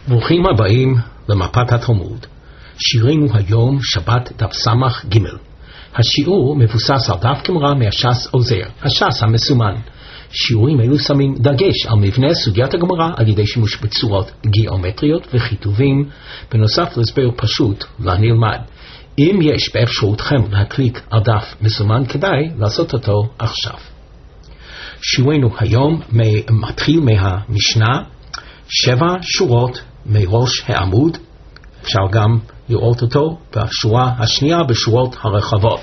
ברוכים הבאים למפת התלמוד. שירנו היום שבת דף סמך ג'. השיעור מבוסס על דף גמרא מהש"ס עוזר, הש"ס המסומן. שיעורים אלו שמים דגש על מבנה סוגיית הגמרא על ידי שימוש בצורות גיאומטריות וכיתובים, בנוסף להסבר פשוט לנלמד. אם יש באפשרותכם להקליק על דף מסומן, כדאי לעשות אותו עכשיו. שיעורנו היום מתחיל מהמשנה, 7 שורות מראש העמוד, אפשר גם לראות אותו בשורה השנייה בשורות הרחבות.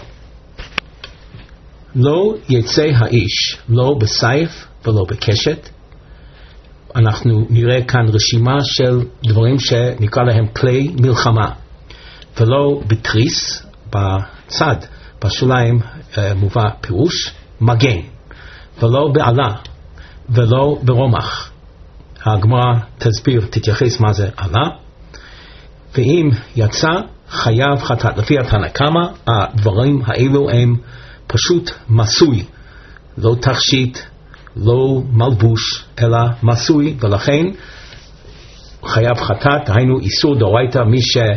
לא יצא האיש, לא בסייף ולא בקשת. אנחנו נראה כאן רשימה של דברים שנקרא להם כלי מלחמה. ולא בתריס, בצד, בשוליים מובא פירוש, מגן. ולא בעלה, ולא ברומח. הגמרא תסביר, תתייחס מה זה עלה. ואם יצא, חייב חטאת. לפי התנא קמא, הדברים האלו הם פשוט מסוי. לא תכשיט, לא מלבוש, אלא מסוי, ולכן חייב חטאת, היינו איסור דאורייתא, מי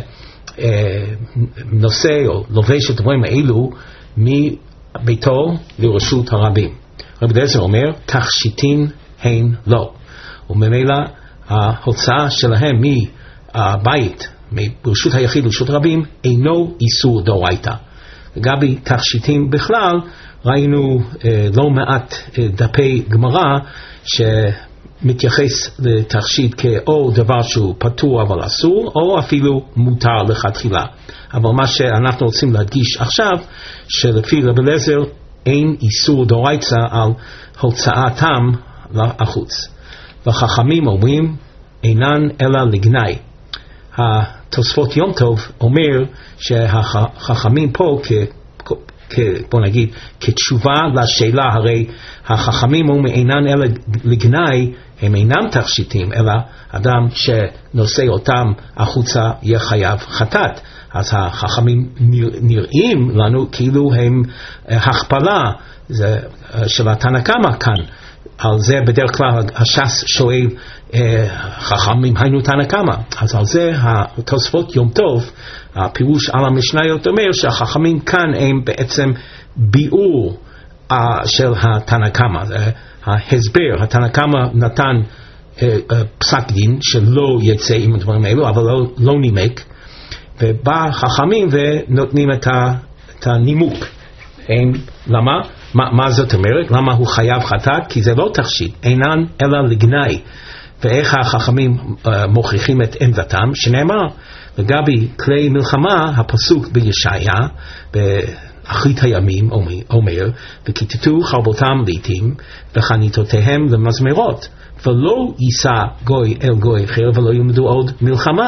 שנושא או לובש את הדברים האלו מביתו לרשות הרבים. רבי אליעזר אומר, תכשיטין הן לא. וממילא ההוצאה שלהם מהבית, ברשות היחיד לרשות רבים, אינו איסור דאורייתא. לגבי תכשיטים בכלל, ראינו לא מעט דפי גמרא שמתייחס לתכשיט כאו דבר שהוא פטור אבל אסור, או אפילו מותר לכתחילה. אבל מה שאנחנו רוצים להדגיש עכשיו, שלפי רבי אליעזר אין איסור דאורייתא על הוצאתם לחוץ. וחכמים אומרים, אינן אלא לגנאי. התוספות יום טוב אומר שהחכמים פה, בוא נגיד, כתשובה לשאלה, הרי החכמים אומרים אינן אלא לגנאי, הם אינם תכשיטים, אלא אדם שנושא אותם החוצה יהיה חייב חטאת. אז החכמים נראים לנו כאילו הם הכפלה של התנא קמא כאן. על זה בדרך כלל הש"ס שואל חכמים היינו תנא קמא. אז על זה התוספות יום טוב, הפירוש על המשניות אומר שהחכמים כאן הם בעצם ביאור של התנא קמא. ההסבר, התנא קמא נתן פסק דין שלא יצא עם הדברים האלו, אבל לא נימק, ובא חכמים ונותנים את הנימוק. למה? מה זאת אומרת? למה הוא חייב חטאת? כי זה לא תכשיט, אינן אלא לגנאי. ואיך החכמים מוכיחים את עמדתם? שנאמר, לגבי כלי מלחמה, הפסוק בישעיה, באחרית הימים אומר, וכיתתו חרבותם לעתים, וחניתותיהם למזמרות, ולא יישא גוי אל גוי אחר, ולא ילמדו עוד מלחמה.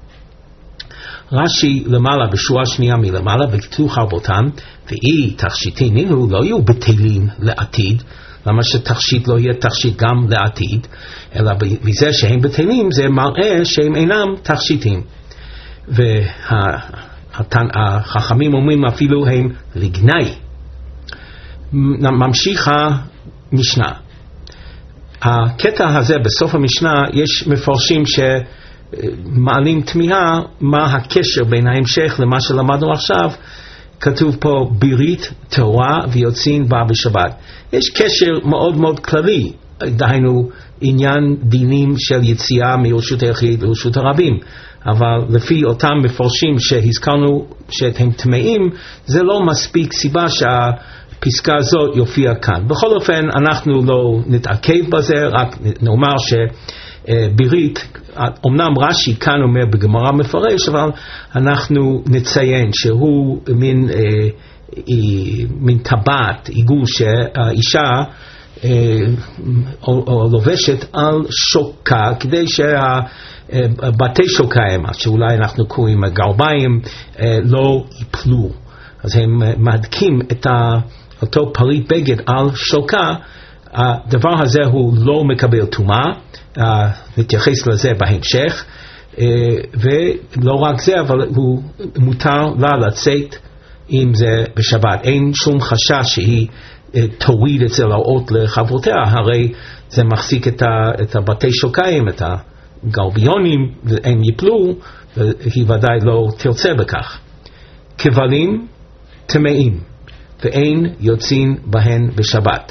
רש"י למעלה, בשורה שנייה מלמעלה, וכיתתו חרבותם, ואי תכשיטים אלו לא יהיו בטלים לעתיד. למה שתכשיט לא יהיה תכשיט גם לעתיד, אלא בזה שהם בטלים זה מראה שהם אינם תכשיטים. והחכמים אומרים אפילו הם לגנאי. ממשיך המשנה. הקטע הזה בסוף המשנה יש מפרשים שמעלים תמיהה מה הקשר בין ההמשך למה שלמדנו עכשיו. כתוב פה בירית תורה ויוצאים בה בשבת. יש קשר מאוד מאוד כללי, דהיינו עניין דינים של יציאה מרשות היחיד לרשות הרבים, אבל לפי אותם מפרשים שהזכרנו שהם טמאים, זה לא מספיק סיבה שהפסקה הזאת יופיע כאן. בכל אופן אנחנו לא נתעכב בזה, רק נאמר שבירית, אמנם רש"י כאן אומר בגמרא מפרש, אבל אנחנו נציין שהוא מין טבעת, עיגול שהאישה לובשת על שוקה, כדי שהבתי שוקה הם, שאולי אנחנו קוראים גרביים, לא ייפלו. אז הם מהדקים את אותו פריט בגד על שוקה. הדבר הזה הוא לא מקבל טומאה, נתייחס לזה בהמשך, ולא רק זה, אבל הוא מותר לה לצאת אם זה בשבת. אין שום חשש שהיא תוריד את זה להראות לחברותיה, הרי זה מחזיק את הבתי שוקיים, את גרביונים הם יפלו, והיא ודאי לא תרצה בכך. כבלים טמאים ואין יוצאים בהן בשבת.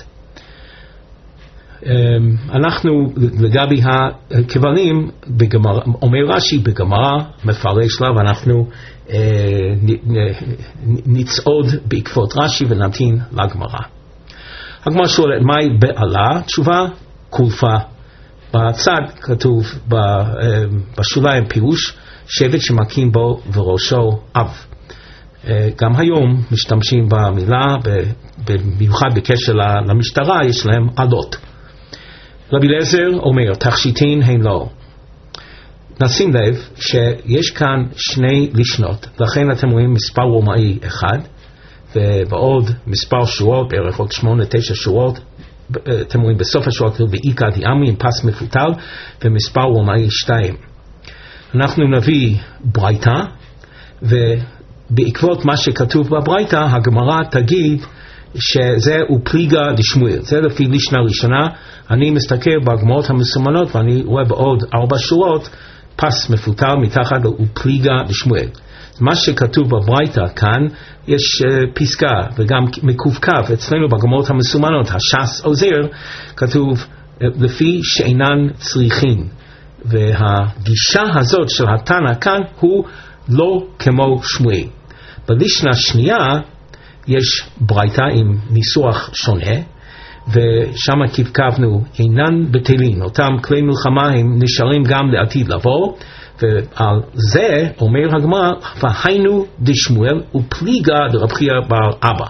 אנחנו לגבי הכבלים, אומר רש"י בגמרא, מפרש לה, ואנחנו נצעוד בעקבות רש"י ונמתין לגמרא. הגמרא שואלת, מהי בעלה? תשובה, קולפה. בצד כתוב בשוליים פירוש, שבט שמקים בו וראשו אב. גם היום משתמשים במילה, במיוחד בקשר למשטרה, יש להם עלות. רבי אליעזר אומר, תכשיטין הן לא. נשים לב שיש כאן שני לשנות, לכן אתם רואים מספר רומאי אחד, ובעוד מספר שורות, בערך עוד 8-9 שורות, אתם רואים בסוף השורות, ואיקה דיאמי עם פס מפותל, ומספר רומאי 2. אנחנו נביא ברייתא, ובעקבות מה שכתוב בברייתא, הגמרא תגיד שזהו פליגה דשמואל. זה לפי לישנה ראשונה. אני מסתכל בגמרות המסומנות, ואני רואה בעוד 4 שורות, פס מפותל מתחת ופליגה דשמואל. מה שכתוב בברייתא כאן, יש פסקה וגם מקווקף אצלנו בגמרות המסומנות, הש"ס עוזר, כתוב לפי שאינן צריכים. והגישה הזאת של התנא כאן הוא לא כמו שמואל. בלישנה שנייה יש ברייתא עם ניסוח שונה, ושם כתבנו אינן בטלים, אותם כלי מלחמה הם נשארים גם לעתיד לבוא, ועל זה אומר הגמרא, והיינו דשמואל ופליגה דרבי חייא בר אבא.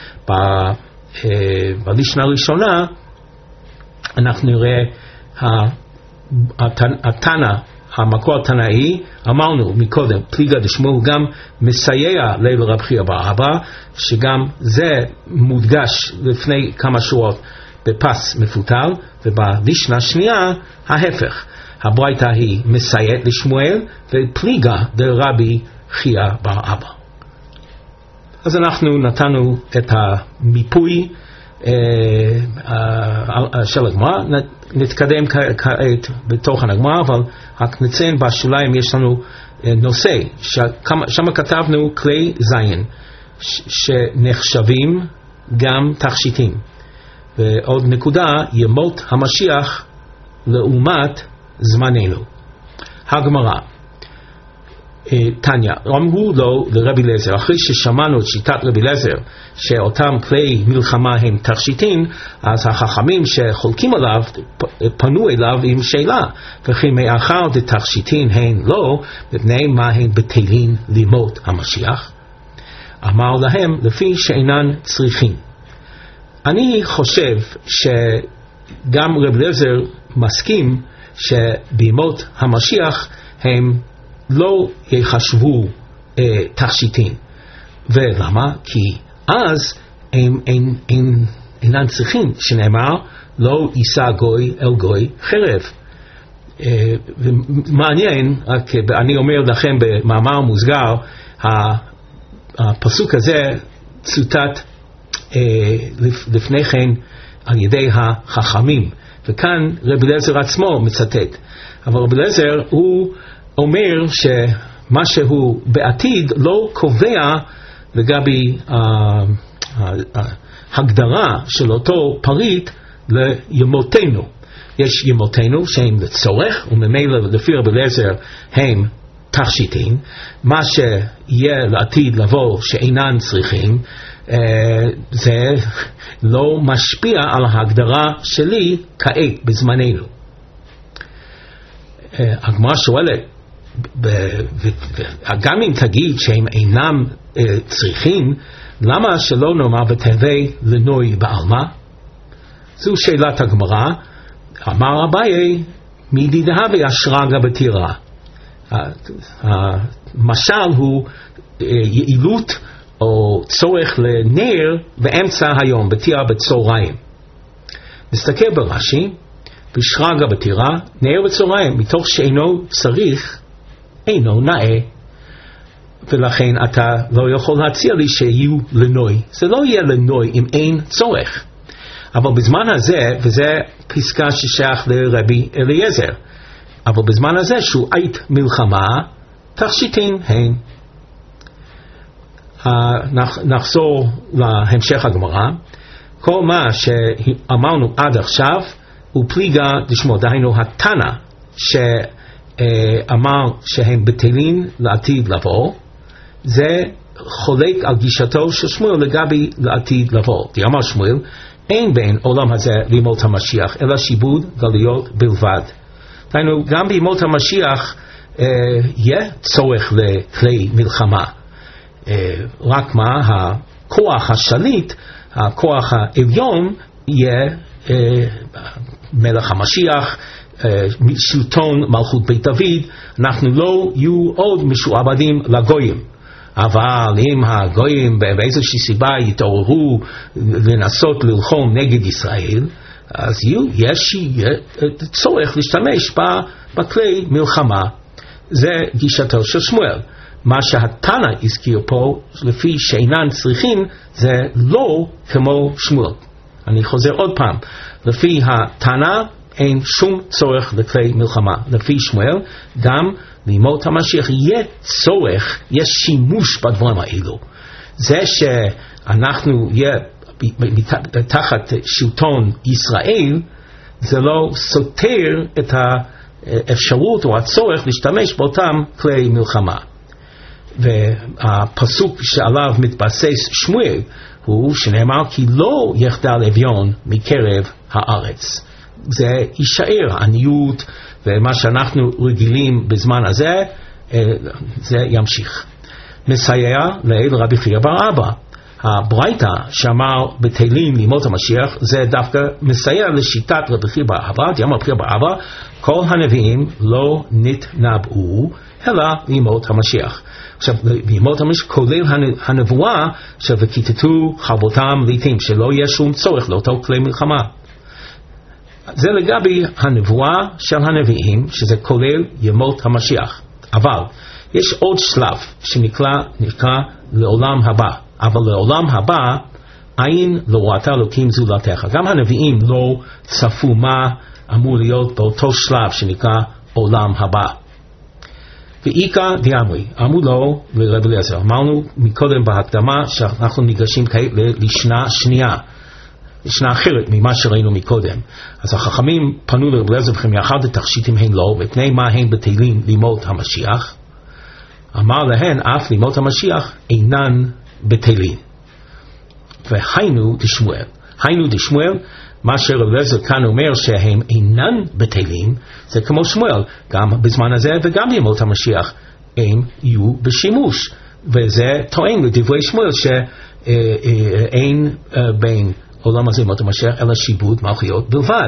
בלישנה הראשונה אנחנו נראה התנא, המקור התנאי, אמרנו מקודם, פליגה דשמואל הוא גם מסייע לרבי חייא בר אבא, שגם זה מודגש לפני כמה שורות בפס מפותל, ובלישנה השנייה ההפך. הברייתא היא מסייעת לשמואל, ופליגה דרבי חייא בר אבא. אז אנחנו נתנו את המיפוי של הגמרא, נתקדם כעת בתוך הגמרא, אבל רק נציין בשוליים יש לנו נושא, שם כתבנו כלי זין, שנחשבים גם תכשיטים. ועוד נקודה, ימות המשיח לעומת זמננו. הגמרא, תניא, אמרו לו לרבי אליעזר, אחרי ששמענו את שיטת רבי אליעזר, שאותם כלי מלחמה הם תכשיטים, אז החכמים שחולקים עליו פנו אליו עם שאלה, וכי מאחר דתכשיטין הן לא, מפני מה הן בטלין לימות המשיח? אמר להם, לפי שאינן צריכים. אני חושב שגם רבי אליעזר מסכים שבימות המשיח הם לא יחשבו תכשיטים. ולמה? כי אז הם אינם צריכים, שנאמר לא יישא גוי אל גוי חרב. מעניין, רק אני אומר לכם במאמר מוסגר, הפסוק הזה צוטט לפני כן על ידי החכמים, וכאן רבי אליעזר עצמו מצטט. אבל רבי אליעזר הוא אומר שמה שהוא בעתיד לא קובע לגבי הגדרה של אותו פריט לימותינו. יש ימותינו שהם לצורך, וממילא לפי רבי אליעזר הם תכשיטים. מה שיהיה לעתיד לבוא שאינן צריכים, זה לא משפיע על ההגדרה שלי כעת בזמננו. הגמרא שואלת, גם אם תגיד שהם אינם צריכים, למה שלא נאמר ותהווה לנוי בעלמא? זו שאלת הגמרא. אמר אביי, מדידהווה אשרגא בתירא. המשל הוא יעילות או צורך לנר באמצע היום, בתירא בצהריים. נסתכל ברש"י, בשרגא בתירא, נר בצהריים, מתוך שאינו צריך, אינו נאה. ולכן אתה לא יכול להציע לי שיהיו לנוי. זה לא יהיה לנוי אם אין צורך. אבל בזמן הזה, וזה פסקה ששייך לרבי אליעזר, אבל בזמן הזה שהוא עת מלחמה, תכשיטין הן. נחזור להמשך הגמרא. כל מה שאמרנו עד עכשיו הוא פליגה דשמוע, דהיינו התנא שאמר שהם בטלים לעתיד לבוא, זה חולק על גישתו של שמואל לגבי לעתיד לבוא. אמר שמואל, אין בין עולם הזה לימות המשיח אלא שיבוד גלויות בלבד. דהיינו גם בימות המשיח יהיה צורך לכלי מלחמה, רק מה, הכוח השליט, הכוח העליון יהיה מלך המשיח, שלטון מלכות בית דוד. אנחנו לא יהיו עוד משועבדים לגויים, אבל אם הגויים באיזושהי סיבה יתעוררו לנסות ללחום נגד ישראל, אז יש צורך להשתמש בכלי מלחמה. זה גישתו של שמואל. מה שהתנא הזכיר פה, לפי שאינן צריכים, זה לא כמו שמואל. אני חוזר עוד פעם, לפי התנא אין שום צורך לכלי מלחמה. לפי שמואל, גם לימות המשיח יהיה צורך, יש שימוש בדברים האלו. זה שאנחנו יהיה תחת שלטון ישראל, זה לא סותר את האפשרות או הצורך להשתמש באותם כלי מלחמה. והפסוק שעליו מתבסס שמואל הוא שנאמר כי לא יחדל אביון מקרב הארץ. זה יישאר עניות, ומה שאנחנו רגילים בזמן הזה זה ימשיך. מסייע לאל רבי חייא בר אבא. הברייתא שאמר בטלים לימות המשיח זה דווקא מסייע לשיטת רבי חייא בר אבא. אמר רבי חייא בר אבא, כל הנביאים לא נתנבאו אלא לימות המשיח. עכשיו, לימות המשיח כולל הנבואה של וכיתתו חרבותם לעתים, שלא יהיה שום צורך לאותו כלי מלחמה. זה לגבי הנבואה של הנביאים, שזה כולל ימות המשיח. אבל יש עוד שלב שנקרא לעולם הבא. אבל לעולם הבא עין לא ראתה אלוקים זולתך. גם הנביאים לא צפו מה אמור להיות באותו שלב שנקרא עולם הבא. ואיקה דיאמרי, אמרו לו לרבי אליעזר. אמרנו מקודם בהקדמה שאנחנו ניגשים כעת לשנה שנייה, לשנה אחרת ממה שראינו מקודם. אז החכמים פנו לרבי אליעזר וכם יחד התכשיטים הן לא, ופני מה הן בטלים לימות המשיח. אמר להן אף לימות המשיח אינן בטלים. והיינו דשמואל. היינו דשמואל, מה שרבי אליעזר כאן אומר שהם אינן בטלים, זה כמו שמואל, גם בזמן הזה וגם בימות המשיח הם יהיו בשימוש. וזה טוען לדברי שמואל שאין בין עולם הזה וימות המשיח אלא שיבוד מלכויות בלבד.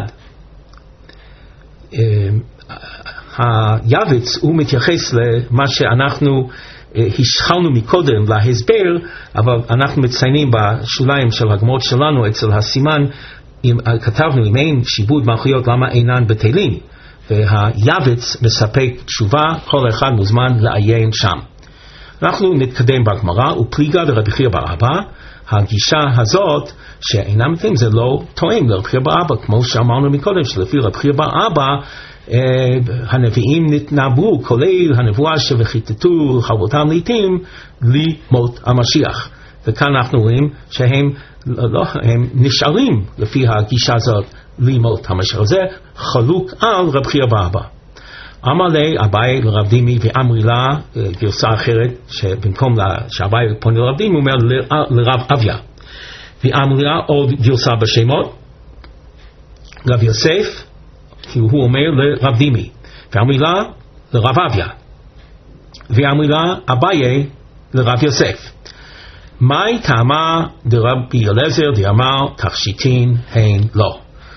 היבץ הוא מתייחס למה שאנחנו השחלנו מקודם להסבר, אבל אנחנו מציינים בשוליים של הגמרות שלנו אצל הסימן, כתבנו אם אין שיבוד מלכויות למה אינן בטלים, והיבץ מספק תשובה, כל אחד מוזמן לעיין שם. אנחנו נתקדם בגמרא, ופליגה לרבי חייא בר אבא. הגישה הזאת שאינם בטלים זה לא תואם לרבי חייא בר אבא, כמו שאמרנו מקודם שלפי רבי חייא בר אבא הנביאים נתנבאו, כולל הנבואה שוכיתתו חרבותם לעתים לימות המשיח. וכאן אנחנו רואים שהם הם נשארים לפי הגישה הזאת לימות המשיח. זה חלוק על רבי חייא בר אבא. אמר לי אביי לרב דימי ואמרי לה, גרסה אחרת שבמקום שאביי פונה לרב דימי הוא אומר לרב אביה. ואמרי לה עוד גרסה בשמות, רב יוסף כי הוא אומר לרב דימי, ואמרי לה לרב אביה, ואמרי לה אביי לרב יוסף. מהי טעמה דרבי אליעזר דאמר תכשיטין הן לא?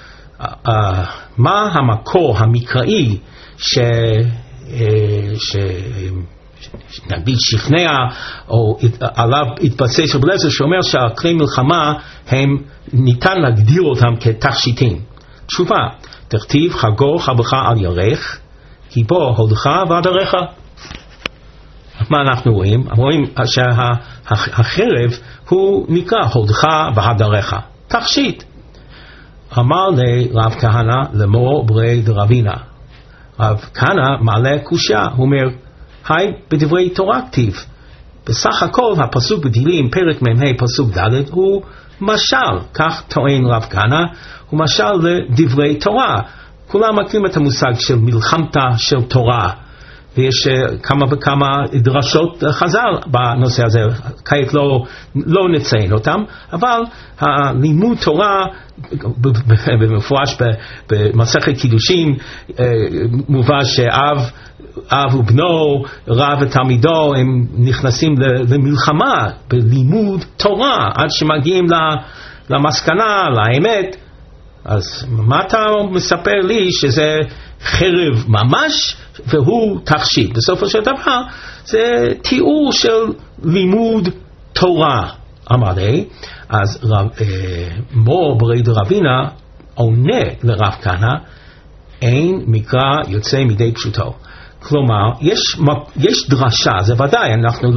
מה המקור המקראי נגיד שכנע או עליו התבסס רבי אליעזר שאומר שהכלי מלחמה הם ניתן להגדיר אותם כתכשיטין? תשובה, תכתיב חגור חרבך על ירך כי בו הודך ועדרך. מה אנחנו רואים? רואים שהחרב הוא נקרא הודך ועדרך, תכשיט. אמר לרב כהנא לאמור ברי דרבינה, רב כהנא מעלה קושיה, הוא אומר, היי בדברי תורה כתיב, בסך הכל הפסוק בתהילים פרק מ"ה פסוק ד' הוא משל, כך טוען רב כהנא, הוא משל לדברי תורה. כולם מכירים את המושג של מלחמתה של תורה, ויש כמה וכמה דרשות חז"ל בנושא הזה, כעת לא נציין אותם, אבל הלימוד תורה במפורש במסכת קידושין מובא שאב ובנו, רב ותלמידו, הם נכנסים למלחמה בלימוד תורה עד שמגיעים למסקנה, לאמת. אז מה אתה מספר לי שזה חרב ממש והוא תכשיט? בסופו של דבר זה תיאור של לימוד תורה. אמר לי, אז מור ברי דרבינה עונה לרב כהנא, אין מקרא יוצא מידי פשוטו. כלומר, יש דרשה, זה ודאי, אנחנו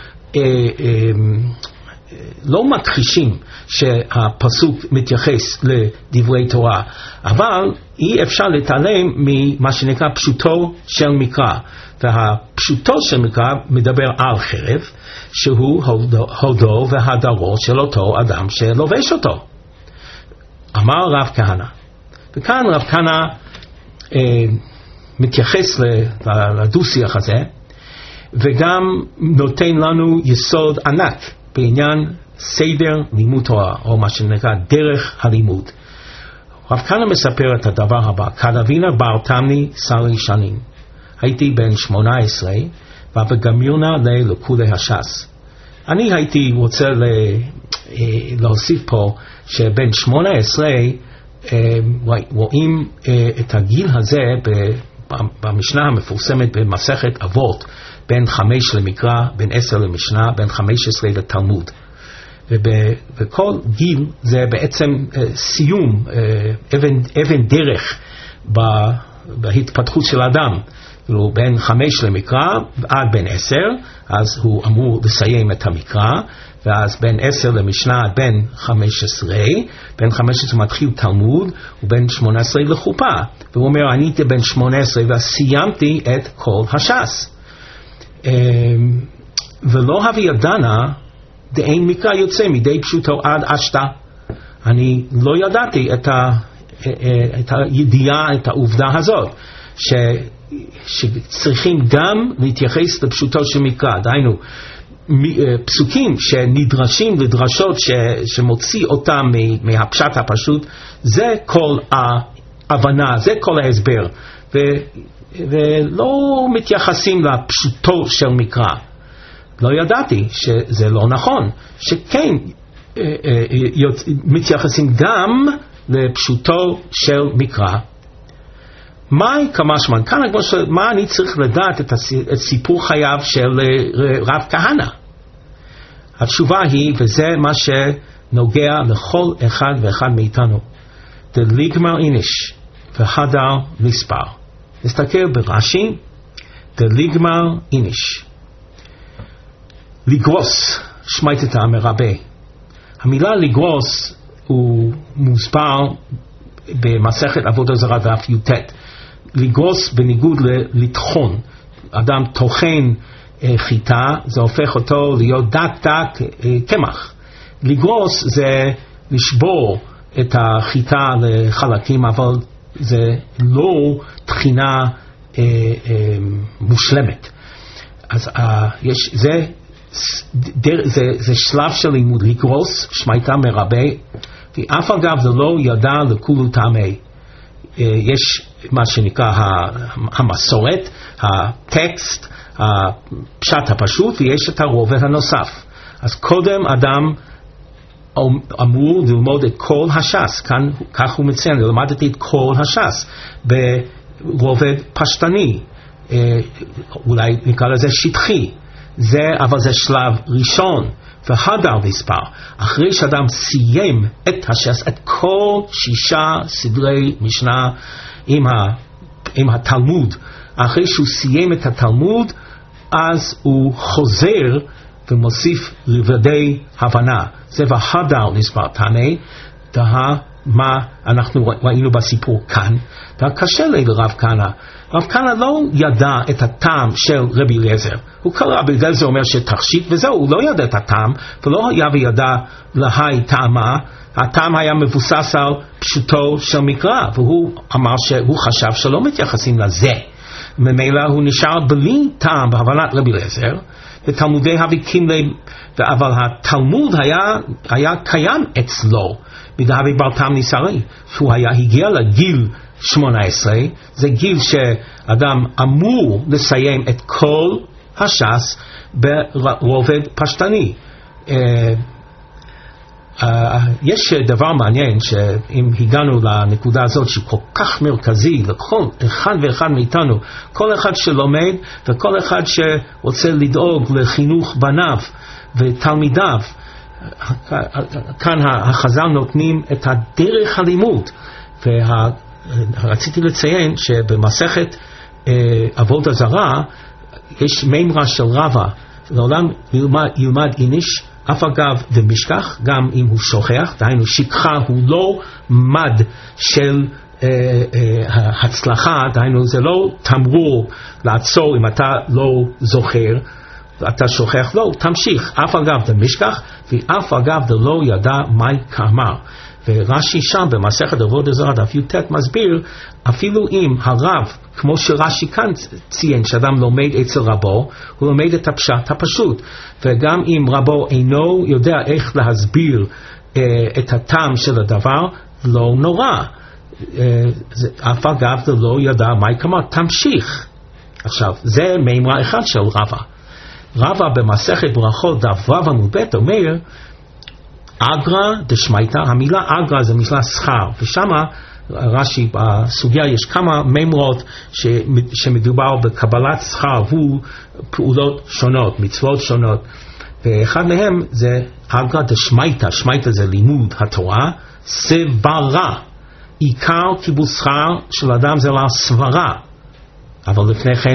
לא מכחישים שהפסוק מתייחס לדברי תורה, אבל אי אפשר להתעלם ממה שנקרא פשוטו של מקרא, והפשוטו של מקרא מדבר על חרב, שהוא הודו והדרו של אותו אדם שלובש אותו. אמר רב כהנא, וכאן רב כהנא מתייחס לדו-שיח הזה, וגם נותן לנו יסוד ענק בעניין סדר לימוד תורה, או מה שנקרא דרך הלימוד. רב כהנא מספר את הדבר הבא, כדאבינה בר תמני שרי שנים, הייתי בן 18 ובגמירנה לכולי הש"ס. אני הייתי רוצה להוסיף פה שבן 18 רואים את הגיל הזה במשנה המפורסמת במסכת אבות, בין 5 למקרא, בין 10 למשנה, בין 15 לתלמוד. וכל גיל זה בעצם סיום, אבן דרך בהתפתחות של האדם. בין 5 למקרא עד בין 10, אז הוא אמור לסיים את המקרא, ואז בין 10 למשנה עד בין 15, בין 15 מתחיל תלמוד, ובין 18 לחופה. והוא אומר, אני הייתי בין 18 וסיימתי את כל הש"ס. ולא הביא ידענה דאין מקרא יוצא מידי פשוטו עד אשתה. אני לא ידעתי את הידיעה, את העובדה הזאת, שצריכים גם להתייחס לפשוטו של מקרא. דהיינו, פסוקים שנדרשים לדרשות שמוציא אותם מהפשט הפשוט, זה כל ההבנה, זה כל ההסבר, ולא מתייחסים לפשוטו של מקרא. לא ידעתי שזה לא נכון, שכן מתייחסים גם לפשוטו של מקרא. מהי כמשמע? כאן מה אני צריך לדעת את סיפור חייו של רב כהנא? התשובה היא, וזה מה שנוגע לכל אחד ואחד מאיתנו, דליגמר איניש והדר מספר. נסתכל ברש"י, דליגמר איניש. לגרוס, שמייטתא מרבה. המילה לגרוס הוא מוסבר במסכת עבודה זרה דף י"ט. לגרוס בניגוד לטחון. אדם טוחן חיטה, זה הופך אותו להיות דק קמח. לגרוס זה לשבור את החיטה לחלקים, אבל זה לא טחינה מושלמת. אז זה שלב של לימוד, לגרוס, שמייטתא מרבה, ואף אגב זה לא ידע לכולו טעמי. יש מה שנקרא המסורת, הטקסט, הפשט הפשוט, ויש את הרובד הנוסף. אז קודם אדם אמור ללמוד את כל הש"ס, כאן כך הוא מציין, למדתי את כל הש"ס ברובד פשטני, אולי נקרא לזה שטחי, אבל זה שלב ראשון. והדר מספר, אחרי שאדם סיים את הש"ס, את כל 6 סדרי משנה עם התלמוד, אחרי שהוא סיים את התלמוד, אז הוא חוזר ומוסיף רבדי הבנה. זה והדר מספר תנא, מה אנחנו ראינו בסיפור כאן, וקשה לי לרב כהנא. רב כהנא לא ידע את הטעם של רבי אליעזר. הוא קרא, רבי אליעזר אומר שתכשיט וזהו, הוא לא ידע את הטעם, ולא היה וידע להי טעמה. הטעם היה מבוסס על פשוטו של מקרא, והוא אמר שהוא חשב שלא מתייחסים לזה. ממילא הוא נשאר בלי טעם בהבנת רבי אליעזר, ותלמודי הוויקים, אבל התלמוד היה קיים אצלו, בדהבי בר טעם ניסרי, שהוא הגיע לגיל 18, זה גיל שאדם אמור לסיים את כל הש"ס ברובד פשטני. יש דבר מעניין, שאם הגענו לנקודה הזאת שכל כך מרכזי לכל אחד ואחד מאיתנו, כל אחד שלומד וכל אחד שרוצה לדאוג לחינוך בניו ותלמידיו, כאן החז"ל נותנים את הדרך הלימוד. ורציתי לציין שבמסכת עבודה זרה יש מימרה של רבא, לעולם ילמד איניש אף אגב דמשכח, גם אם הוא שוכח, דהיינו שכחה הוא לא מד של הצלחה, דהיינו זה לא תמרור לעצור אם אתה לא זוכר, אתה שוכח, לא, תמשיך, אף אגב דמשכח, ואף אגב דלא ידע מהי כאמר. ורש"י שם במסכת עבודה זרה דף י"ט מסביר, אפילו אם הרב, כמו שרש"י כאן ציין, שאדם לומד אצל רבו, הוא לומד את הפשט הפשוט, וגם אם רבו אינו יודע איך להסביר את הטעם של הדבר, לא נורא, אף אגב לא ידע מה יקמה, תמשיך. עכשיו זה מימרה אחד של רבא. רבא במסכת ברכות דף ו' עמוד ב' אומר אגרא דשמייתא, המילה אגרא זה מילה שכר, ושמה רש"י בסוגיה יש כמה מימרות שמדובר בקבלת שכר, הוא פעולות שונות, מצוות שונות, ואחד מהם זה אגרא דשמייתא, שמייתא זה לימוד התורה, סברה, עיקר קיבול שכר של אדם זה לסברה, אבל לפני כן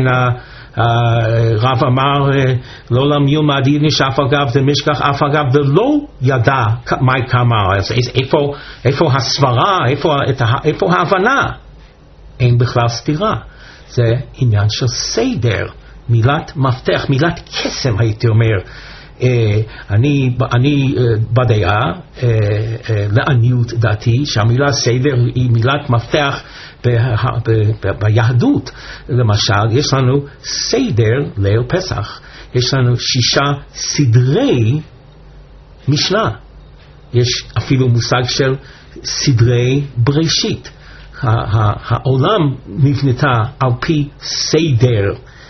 רב אמר לא למילמד יידיש אף אגב דמשכח אף אגב ולא ידע מהי כאמר. אז איפה הסברה, איפה ההבנה? אין בכלל סתירה, זה עניין של סדר, מילת מפתח, מילת קסם הייתי אומר. אני בדעה לעניות דעתי שהמילה סדר היא מילת מפתח ביהדות. למשל יש לנו סדר ליל פסח, יש לנו 6 סדרי משנה, יש אפילו מושג של סדרי בראשית. העולם נבנתה על פי סדר,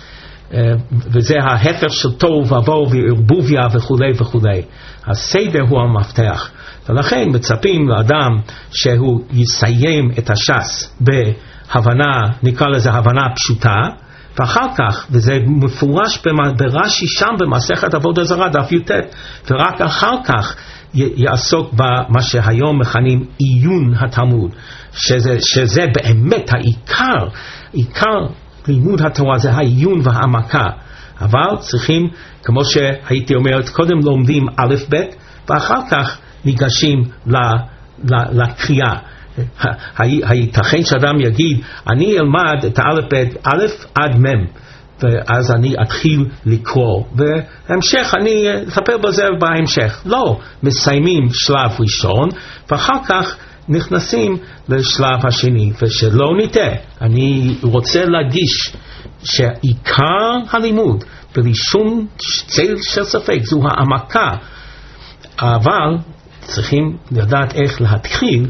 וזה ההפך של תוהו ובוהו וערבוביה וכולי וכולי. הסדר הוא המפתח, ולכן מצפים לאדם שהוא יסיים את הש"ס בהבנה, נקרא לזה הבנה פשוטה, ואחר כך, וזה מפורש ברש"י שם במסכת עבודה זרה דף י"ט, ורק אחר כך יעסוק במה שהיום מכנים עיון התלמוד, שזה באמת העיקר, עיקר לימוד התורה זה העיון והעמקה. אבל צריכים, כמו שהייתי אומרת, קודם לומדים א' ב' ואחר כך ניגשים לקריאה. הייתכן שאדם יגיד אני אלמד את א' ב' א' עד מ' ואז אני אתחיל לקרוא והמשך אני אטפל בזה בהמשך. לא, מסיימים שלב ראשון ואחר כך נכנסים לשלב השני. ושלא נטעה, אני רוצה להדגיש שעיקר הלימוד בלי שום צל של ספק זו העמקה, אבל צריכים לדעת איך להתחיל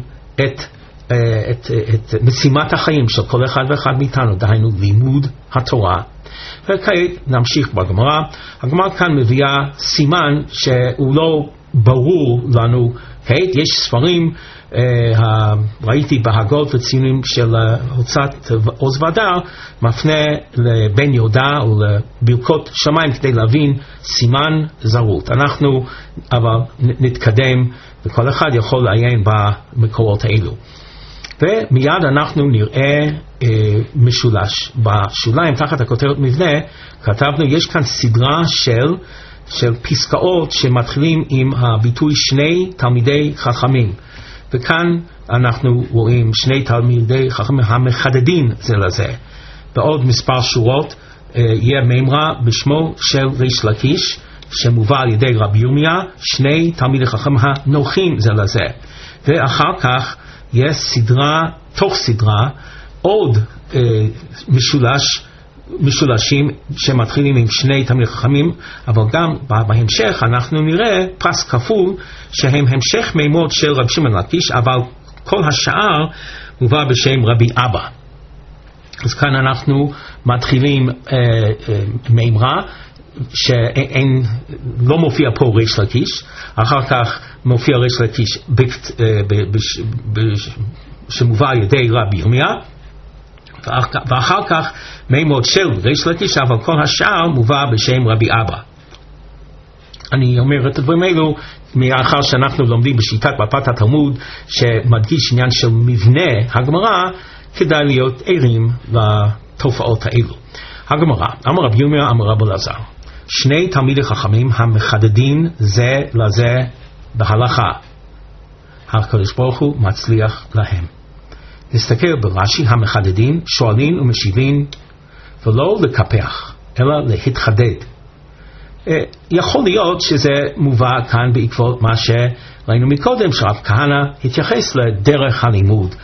את משימת החיים של כל אחד ואחד מאיתנו, דהיינו לימוד התורה. וכעת נמשיך בגמרא. הגמרא כאן מביאה סימן שהוא לא ברור לנו. כעת יש ספרים, ראיתי בהגות וציונים של הוצאת עוז והדר, מפנה לבן יהודה ולברכות שמיים כדי להבין סימן זרות. אנחנו אבל נתקדם וכל אחד יכול לעיין במקורות האלו. ומיד אנחנו נראה משולש. בשוליים תחת הכותרת מבנה כתבנו יש כאן סדרה של פסקאות שמתחילים עם הביטוי שני תלמידי חכמים, וכאן אנחנו רואים שני תלמידי חכמים המחדדים זה לזה. בעוד מספר שורות יהיה מימרה בשמו של ריש לקיש, שמובא על ידי רבי ירמיה, שני תלמידי חכמים הנוחים זה לזה. ואחר כך יש סדרה, תוך סדרה, עוד משולשים שמתחילים עם שני תלמידי חכמים, אבל גם בהמשך אנחנו נראה פס כפול שהם המשך מימות של רבי שמעון לקיש, אבל כל השאר מובא בשם רבי אבא. אז כאן אנחנו מתחילים מימרה שלא מופיע פה ריש לקיש, אחר כך מופיע ריש לקיש שמובא על ידי רבי ירמיה, ואחר כך מימות של ריש לקיש, אבל כל השאר מובא בשם רבי אבא. אני אומר את הדברים האלו מאחר שאנחנו לומדים בשיטת מפת התלמוד שמדגיש עניין של מבנה הגמרא, כדאי להיות ערים לתופעות האלו. הגמרא, אמר רבי ירמיה אמר רבי אלעזר, שני תלמידי חכמים המחדדים זה לזה בהלכה, הקדוש ברוך הוא מצליח להם. נסתכל ברש"י, המחדדים שואלים ומשיבים ולא לקפח אלא להתחדד. יכול להיות שזה מובא כאן בעקבות מה שראינו מקודם, שרב כהנא התייחס לדרך הלימוד,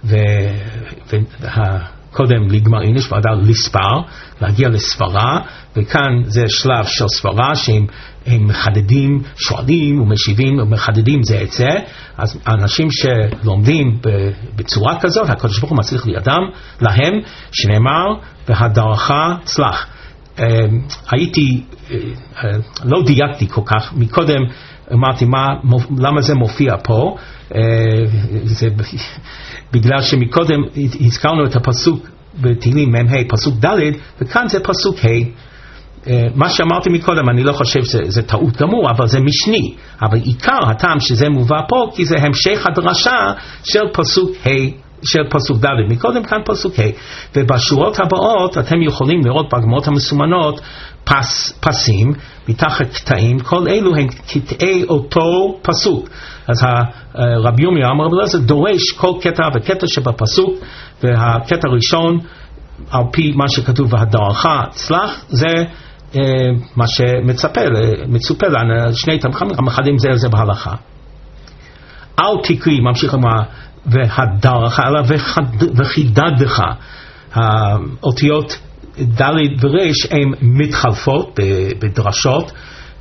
קודם לגמרין יש ועדה לספר, להגיע לסברה, וכאן זה שלב של סברה שהם מחדדים, שואלים ומשיבים ומחדדים זה את זה. אז אנשים שלומדים בצורה כזאת, הקדוש ברוך הוא מצליח לידם להם, שנאמר והדרך צלח. הייתי, לא דייקתי כל כך, מקודם אמרתי למה זה מופיע פה, זה בגלל שמקודם הזכרנו את הפסוק בתהילים מ"ה פסוק ד', וכאן זה פסוק ה'. מה שאמרתי מקודם אני לא חושב שזה טעות גמור, אבל זה משני, אבל עיקר הטעם שזה מובא פה כי זה המשך הדרשה של פסוק ה' של פסוק ד', מקודם כאן פסוק ה'. ובשורות הבאות אתם יכולים לראות בגמרות המסומנות פסים מתחת קטעים, כל אלו הם קטעי אותו פסוק. אז רבי ירמיה אמר רבי אלעזר דורש כל קטע וקטע שבפסוק, והקטע הראשון על פי מה שכתוב והדרך צלח זה מה שמצופה לנו, שני תלמידים המחדדים זה על זה בהלכה. אל תקריא, ממשיך לומר, והדרך עליו וחידדך. האותיות ד' ורש הן מתחלפות בדרשות,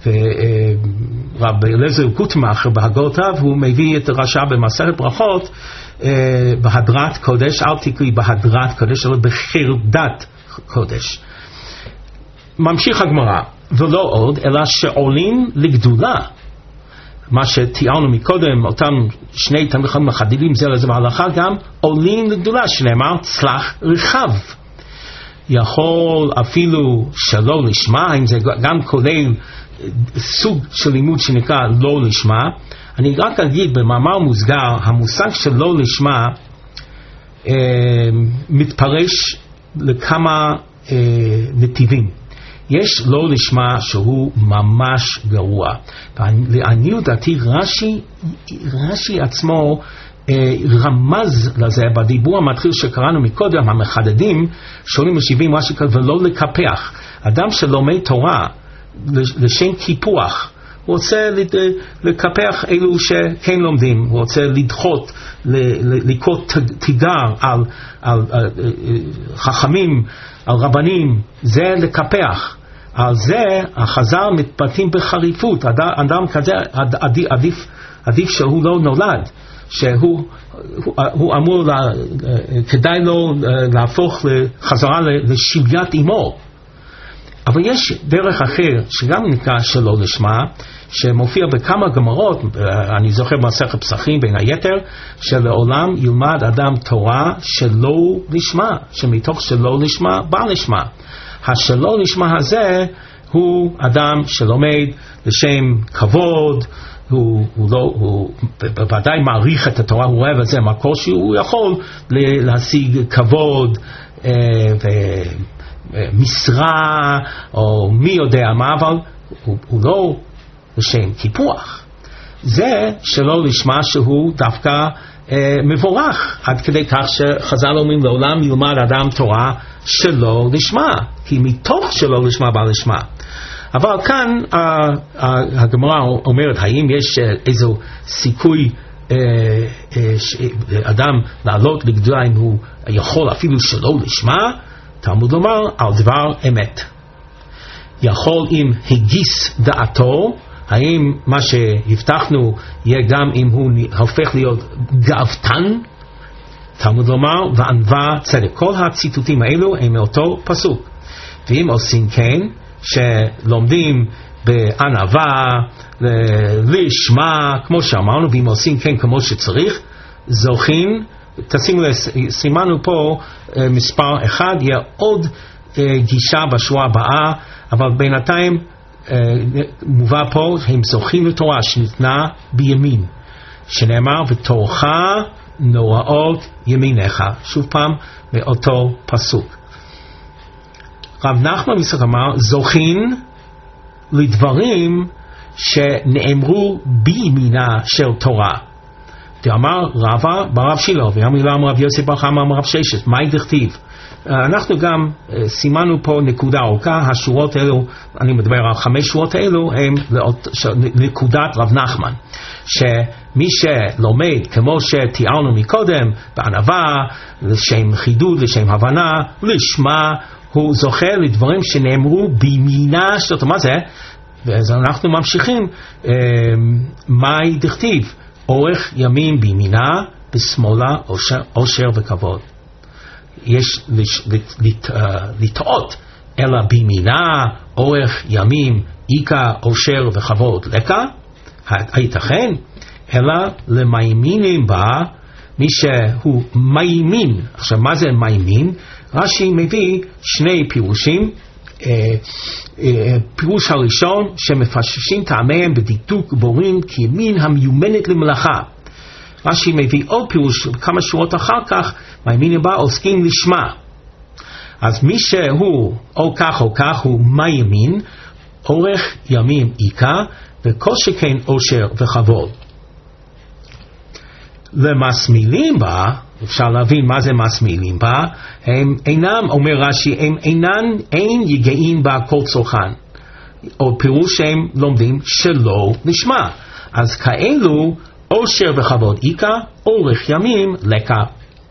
ורב אליעזר גוטמאכר בהגותיו הוא מביא את הרש"א במסכת ברכות בהדרת קודש, אל תקריא בהדרת קודש אלא בחרדת קודש. ממשיך הגמרא, ולא עוד אלא שעולים לגדולה, מה שתיארנו מקודם, אותם שני תלמידים מחדדים זה לזה בהלכה, גם עולים לגדולה שנאמר צלח רחב. יכול אפילו שלא לשמה, האם זה גם כולל סוג של לימוד שנקרא לא לשמה. אני רק אגיד במאמר מוסגר, המושג של לא לשמה מתפרש לכמה נתיבים. יש לא לשמה שהוא ממש גרוע. לעניות דעתי רש"י עצמו רמז לזה בדיבור המתחיל שקראנו מקודם, המחדדים שואלים משיבים רש"י ולא לקפח. אדם שלומד תורה לשם קיפוח, הוא רוצה לקפח אלו שכן לומדים, הוא רוצה לדחות, לקרות תיגר על חכמים, על רבנים, זה לקפח. על זה החז"ל מתבטאים בחריפות. אדם כזה עדיף שהוא לא נולד, שהוא אמור, כדאי לו להפוך חזרה לשביית אמו. אבל יש דרך אחר שגם נקרא שלא לשמה, שמופיע בכמה גמרות, אני זוכר במסכת פסחים בין היתר, שלעולם ילמד אדם תורה שלא לשמה, שמתוך שלא לשמה בא לשמה. השלא לשמה הזה הוא אדם שלומד לשם כבוד, הוא בוודאי מעריך את התורה, הוא אוהב את זה מקור שהוא יכול להשיג כבוד ומשרה או מי יודע מה, אבל הוא לא לשם קיפוח. זה שלא לשמה שהוא דווקא מבורך, עד כדי כך שחז"ל אומרים לעולם ילמד אדם תורה שלא לשמה, כי מתוך שלא לשמה בא לשמה. אבל כאן הגמרא אומרת, האם יש איזו סיכוי אדם לעלות לגדולה אם הוא יכול אפילו שלא לשמה? תלמוד לומר על דבר אמת. יכול אם הגיס דעתו, האם מה שהבטחנו יהיה גם אם הוא הופך להיות גאוותן? תלמוד לומר וענווה צדק. כל הציטוטים האלו הם מאותו פסוק. ואם עושים כן, שלומדים בענווה לשמה כמו שאמרנו, ואם עושים כן כמו שצריך, זוכים. תשימו סימנו פה מספר אחד, יהיה עוד גישה בשבוע הבאה, אבל בינתיים מובא פה, הם זוכים לתורה שניתנה בימין, שנאמר ותורך נוראות ימיניך, שוב פעם מאותו פסוק. רב נחמן מיסרא אמר זוכים לדברים שנאמרו בימינה של תורה. אמר רבא ברב שילה, ואמר רב יוסף בר חמא אמר רב ששת, מהי דכתיב? אנחנו גם סימנו פה נקודה ארוכה. השורות האלו, אני מדבר על 5 שורות האלו, הם נקודת רב נחמן, שמי שלומד כמו שתיארנו מקודם בענווה, לשם חידוד, לשם הבנה, לשמה, הוא זוכה לדברים שנאמרו בימינה של תורה. מה זה? ואז אנחנו ממשיכים, מהי דכתיב? אורך ימים בימינה, בשמאלה עושר וכבוד. יש לטעות, אלא בימינה אורך ימים איקה עושר וכבוד לקה, הייתכן? אלא למיימינים בה, מי שהוא מיימין. עכשיו מה זה מיימין? רש"י מביא 2 פירושים. פירוש הראשון, שמפששים טעמיהם בדקדוק בורים כימין המיומנת למלאכה. רש"י מביא עוד פירוש כמה שורות אחר כך, מיימינים בה עוסקים לשמה. אז מי שהוא או כך הוא מיימין, אורך ימים איקה, וכל שכן עושר וכבוד. למסמילים בה, אפשר להבין מה זה מסמילים בה, הם אינם, אומר רש"י, הם אין יגעים בה כל צורכן, או פירוש שהם לומדים שלא לשמה. אז כאלו עושר וכבוד איקה, אורך ימים לקה.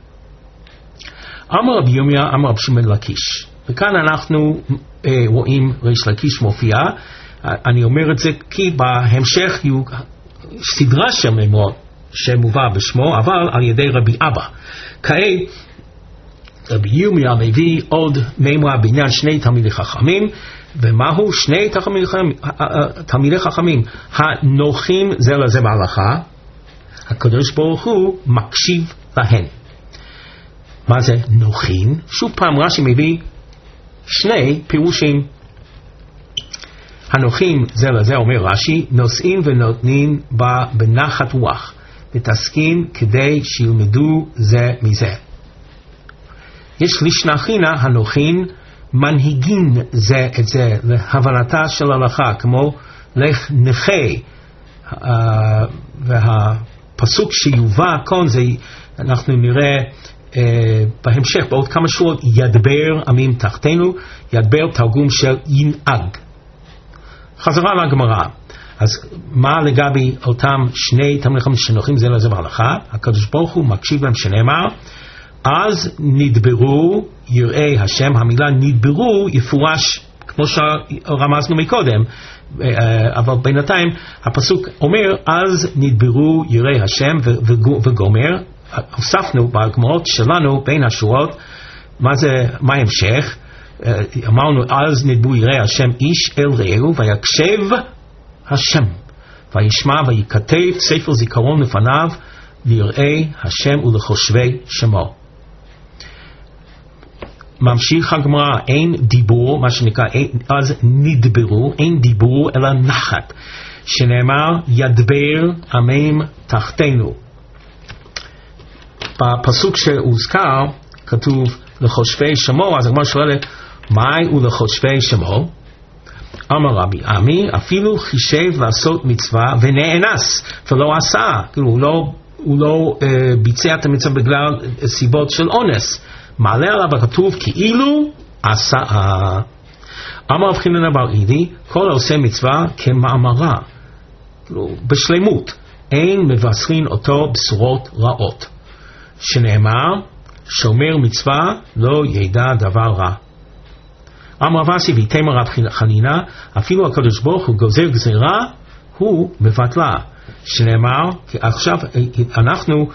אמר רבי ירמיה, אמר רבי שמעון לקיש. וכאן אנחנו רואים ריש לקיש מופיע. אני אומר את זה כי בהמשך יהיו סדרה של מימרות שמובא בשמו, אבל על ידי רבי אבא. כעת רבי ירמיה מביא עוד מימרה בעניין 2 תלמידי חכמים. ומהו 2 תלמידי חכמים? הנוחים זה לזה בהלכה, הקדוש ברוך הוא מקשיב להן. מה זה נוחים? שוב פעם רש"י מביא 2 פירושים. הנוחים זה לזה, אומר רש"י, נושאים ונותנים בה בנחת רוח, מתעסקים כדי שילמדו זה מזה. יש לשנחינה הנוחים מנהיגים זה את זה להבנתה של הלכה, כמו לך נכה. והפסוק שיובא כאן, זה אנחנו נראה בהמשך בעוד כמה שורות, ידבר עמים תחתנו, ידבר תרגום של ינהג. חזרה לגמרא. אז מה לגבי אותם 2 תלמידי חכמים שנוחים זה לזה בהלכה? הקדוש ברוך הוא מקשיב להם, שנאמר אז נדברו יראי השם. המילה נדברו יפורש כמו שרמזנו מקודם, אבל בינתיים הפסוק אומר אז נדברו יראי השם וגומר. הוספנו בגמרות שלנו בין השורות מה ההמשך. אמרנו אז נדברו יראי השם איש אל רעהו ויקשב השם וישמע ויקטב ספר זיכרון לפניו ליראי השם ולחושבי שמו. ממשיך הגמרא, אין דיבור, מה שנקרא אז נדברו, אין דיבור אלא נחת, שנאמר ידבר עמים תחתנו. בפסוק שהוזכר כתוב לחושבי שמו, אז הגמרא שואלת מהי ולחושבי שמו? אמר רבי עמי אפילו חישב לעשות מצווה ונאנס ולא עשה, כאילו הוא לא הוא לא ביצע את המצווה בגלל סיבות של אונס. מעלה עליו הכתוב כאילו עשה. אמר רב חנינא בר עידי, כל העושה מצווה כמאמרה, בשלמות, אין מבשרין אותו בשורות רעות. שנאמר, שומר מצווה לא ידע דבר רע. אמר רב אסי ויתמר רב חנינא, אפילו הקדוש ברוך הוא גוזר גזירה, הוא מבטלה. שנאמר, עכשיו אנחנו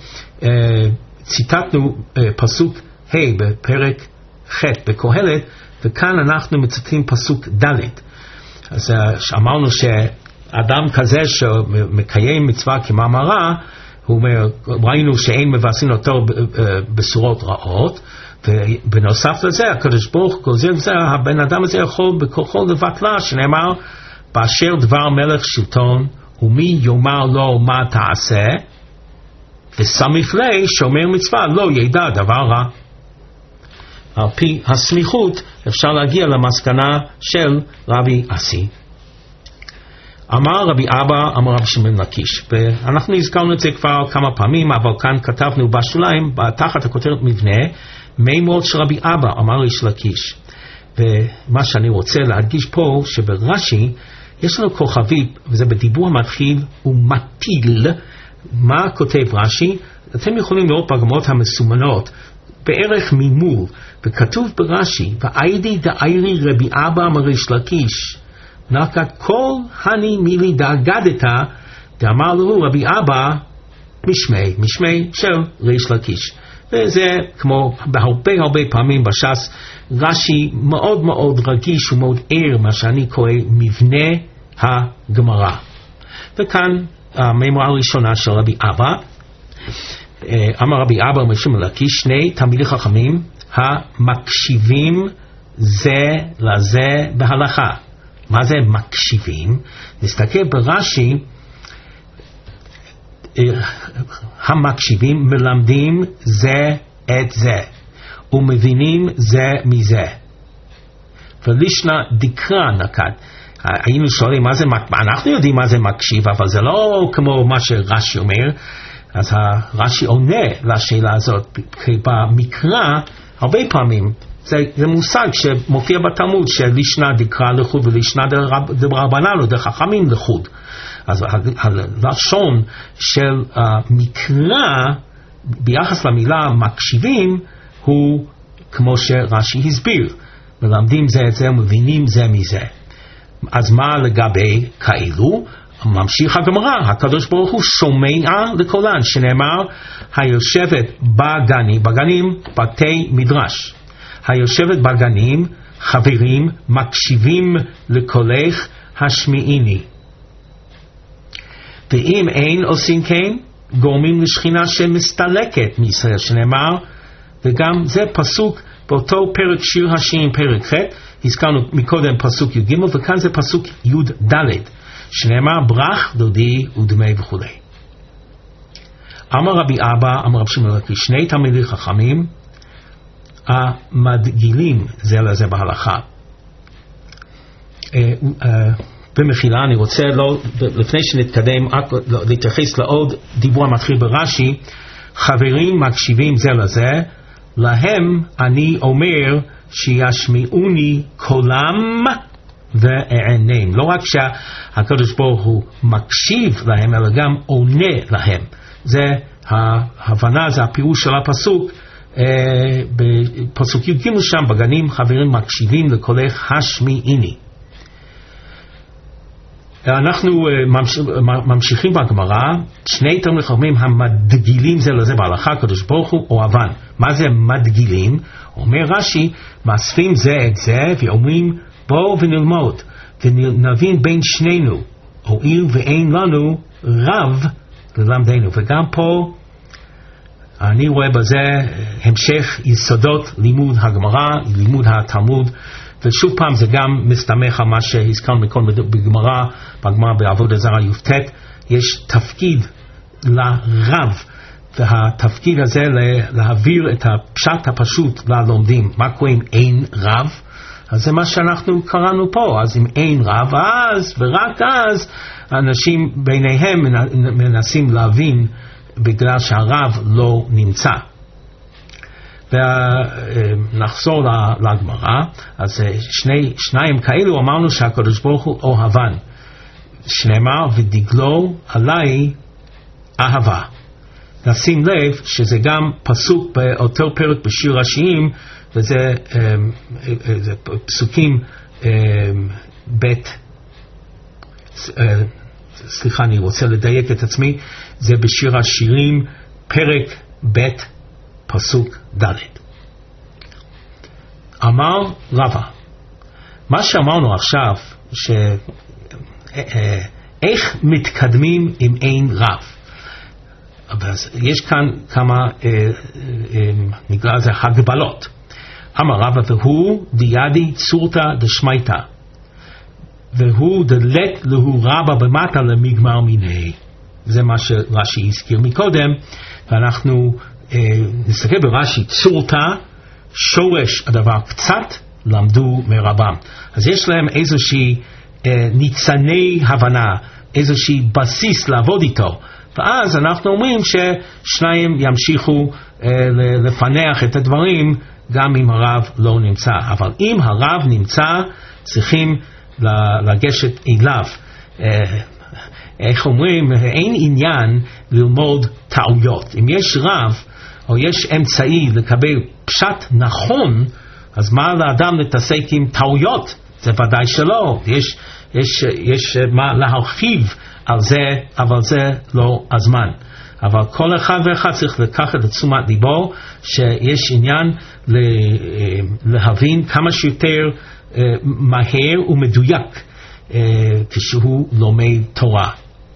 ציטטנו פסוק ה' בפרק ח' בקהלת, וכאן אנחנו מצטטים פסוק ד'. אז אמרנו שאדם כזה שמקיים מצווה כמאמרה, הוא אומר, ראינו שאין מבשרין אותו בשורות רעות, ובנוסף לזה הקדוש ברוך הוא גוזר גזירה, הבן אדם הזה יכול בכוחו לבטלה, שנאמר, באשר דבר מלך שלטון, ומי יאמר לו מה תעשה, וסמיך לי שומר מצווה לא ידע דבר רע. על פי הסמיכות אפשר להגיע למסקנה של רבי אסי. אמר רבי אבא, אמר רבי שמעון לקיש, ואנחנו הזכרנו את זה כבר כמה פעמים, אבל כאן כתבנו בשוליים, תחת הכותרת מבנה, מימות של רבי אבא, אמר ריש לקיש. ומה שאני רוצה להדגיש פה, שברש"י יש לנו כוכבי, וזה בדיבור המתחיל, הוא מטיל. מה כותב רש"י? אתם יכולים לראות בגמרות המסומנות, בערך ממול, וכתוב ברש"י, ואיידי דאיירי רבי אבא אמר ריש לקיש, נקת כל הני מילי דאגדתה, דאמר לו רבי אבא, משמי של ריש לקיש. וזה כמו בהרבה פעמים בש"ס, רש"י מאוד מאוד רגיש ומאוד ער, מה שאני קורא מבנה הגמרא. וכאן המימרה הראשונה של רבי אבא, אמר רבי אבא משום לקיש, שני תלמידי חכמים המקשיבים זה לזה בהלכה. מה זה מקשיבים? נסתכל ברש"י, המקשיבים מלמדים זה את זה ומבינים זה מזה. ולישנא דקרא נקט. היינו שואלים מה זה, אנחנו יודעים מה זה מקשיב, אבל זה לא כמו מה שרש"י אומר. אז רש"י עונה לשאלה הזאת, כי במקרא הרבה פעמים זה מושג שמופיע בתלמוד שלישנא דקרא לחוד ולישנא דרבנן או דחכמים לחוד. אז הלשון של המקרא ביחס למילה מקשיבים הוא כמו שרש"י הסביר, מלמדים זה את זה ומבינים זה מזה. אז מה לגבי כאלו? ממשיך הגמרא, הקדוש ברוך הוא שומע לקולן, שנאמר היושבת בגנים בתי מדרש, היושבת בגנים חברים מקשיבים לקולך השמיעיני. ואם אין עושים כן, גורמים לשכינה שמסתלקת מישראל, שנאמר, וגם זה פסוק באותו פרק שיר השירים פרק ח', הזכרנו מקודם פסוק י"ג, וכאן זה פסוק י"ד, שנאמר ברך דודי ודמי וכו'. אמר רבי אבא, אמר רבי שמעון לקיש, שני תלמידי חכמים המדגילים זה לזה בהלכה. במחילה אני רוצה לפני שנתקדם להתייחס לעוד דיבור המתחיל ברש"י, חברים מקשיבים זה לזה, להם אני אומר שישמיעוני קולם ואענם. לא רק שהקדוש ברוך הוא מקשיב להם, אלא גם עונה להם. זה ההבנה, זה הפירוש של הפסוק, בפסוק י"ג שם בגנים חברים מקשיבים לקולך השמיעיני. אנחנו ממשיכים בגמרא, שני תלמידי חכמים המדגילים זה לזה בהלכה, הקדוש ברוך הוא אוהבן. מה זה מדגילים? אומר רש"י, מאספים זה את זה ואומרים בואו ונלמוד ונבין בין שנינו, הואיל ואין לנו רב ללמדנו. וגם פה אני רואה בזה המשך יסודות לימוד הגמרא, לימוד התלמוד, ושוב פעם זה גם מסתמך על מה שהזכרנו מקודם בגמרא בעבודה זרה י"ט, יש תפקיד לרב, והתפקיד הזה להעביר את הפשט הפשוט ללומדים. מה קוראים אין רב? אז זה מה שאנחנו קראנו פה. אז אם אין רב, אז ורק אז אנשים ביניהם מנסים להבין בגלל שהרב לא נמצא. ונחזור לגמרא. אז שניים כאלו אמרנו שהקדוש ברוך הוא אוהבן, שנאמר ודגלו עלי אהבה. נשים לב שזה גם פסוק באותו פרק בשיר השירים, וזה פסוקים בית, סליחה, אני רוצה לדייק את עצמי, זה בשיר השירים פרק בית פסוק ד'. אמר רבא, מה שאמרנו עכשיו, איך מתקדמים אם אין רב? יש כאן כמה נקרא לזה הגבלות. אמר רבא, והוא דיאדי צורתא דשמייתא, והוא דלת להו רבא במטה למגמר מיני. זה מה שרש"י הזכיר מקודם, ואנחנו נסתכל ברש"י, צורתא, שורש הדבר קצת, למדו מרבם. אז יש להם איזושהי ניצני הבנה, איזושהי בסיס לעבוד איתו, ואז אנחנו אומרים ששניים ימשיכו לפנח את הדברים גם אם הרב לא נמצא. אבל אם הרב נמצא, צריכים לגשת אליו. איך אומרים, אין עניין ללמוד טעויות. אם יש רב או יש אמצעי לקבל פשט נכון, אז מה לאדם להתעסק עם טעויות? זה ודאי שלא. יש מה להרחיב על זה, אבל זה לא הזמן. אבל כל אחד ואחד צריך לקחת לתשומת ליבו שיש עניין להבין כמה שיותר מהר ומדויק כשהוא לומד תורה.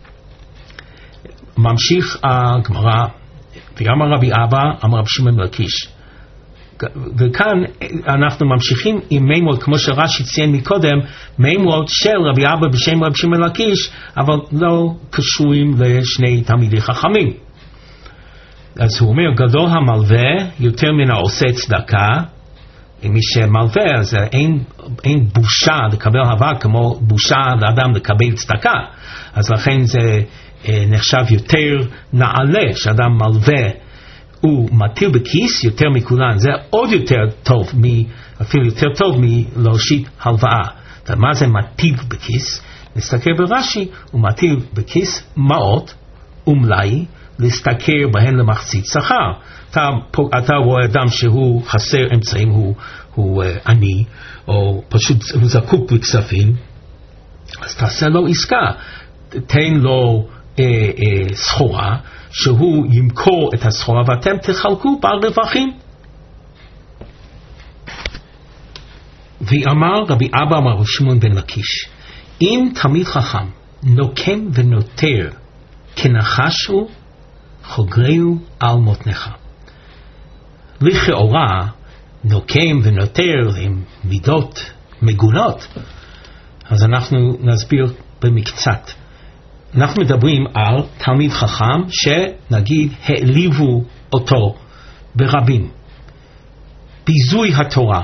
ממשיך הגמרא, ואמר רבי אבא, אמר רבי שמעון לקיש. וכאן אנחנו ממשיכים עם מימות, כמו שרש"י ציין מקודם, מימות של רבי אבא בשם רבי שמעון לקיש, אבל לא קשורים לשני תלמידי חכמים. אז הוא אומר, גדול המלווה יותר מן העושה צדקה. מי שמלווה, אז אין בושה לקבל הלוואה כמו בושה לאדם לקבל צדקה. אז לכן זה נחשב יותר נעלה, שאדם מלווה הוא מטיל בכיס יותר מכולן. זה עוד יותר טוב, אפילו יותר טוב מלהושיט הלוואה. מה זה מטיל בכיס? נסתכל ברש"י, הוא מטיל בכיס מעות ומלאי, להסתכל בהן למחצית שכר. אתה רואה אדם שהוא חסר אמצעים, הוא עני, או פשוט הוא זקוק בכספים, אז תעשה לו עסקה, תן לו סחורה, שהוא ימכור את הסחורה ואתם תחלקו ברווחים. ואמר רבי אבא אמר רבי שמעון בן לקיש, אם תלמיד חכם נוקם ונותר כנחש הוא, חוגרהו על מותניך. לכאורה נוקם ונותר עם מידות מגונות, אז אנחנו נסביר במקצת. אנחנו מדברים על תלמיד חכם שנגיד העליבו אותו ברבים, ביזוי התורה.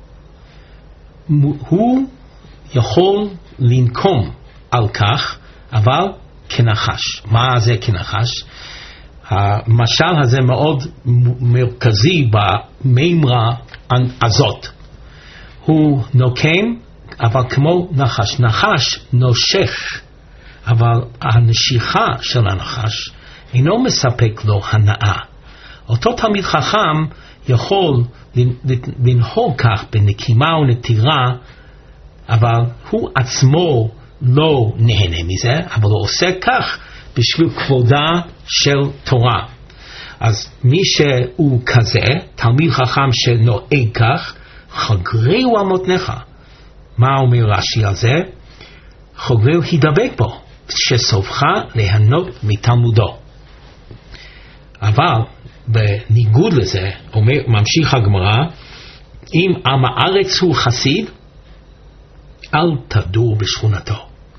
הוא יכול לנקום על כך, אבל כנחש. מה זה כנחש? המשל הזה מאוד מרכזי במימרה הזאת. הוא נוקם, אבל כמו נחש. נחש נושך, אבל הנשיכה של הנחש אינו מספק לו הנאה. אותו תלמיד חכם יכול לנהוג כך בנקימה ונטירה, אבל הוא עצמו לא נהנה מזה, אבל הוא עושה כך בשביל כבודה של תורה. אז מי שהוא כזה, תלמיד חכם שנוהג כך, חוגרהו על מותניך. מה אומר רש"י על זה? חוגרהו הידבק בו, שסופך ליהנות מתלמודו. אבל בניגוד לזה, ממשיך הגמרא, אם עם הארץ הוא חסיד, אל תדור בשכונתו.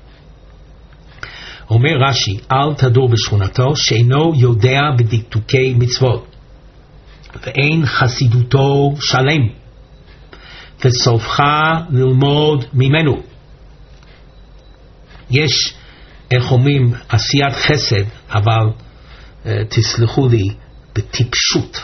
אומר רש"י, אל תדור בשכונתו, שאינו יודע בדקדוקי מצוות, ואין חסידותו שלם, וסופך ללמוד ממנו. יש, איך אומרים, עשיית חסד, אבל תסלחו לי, בטיפשות.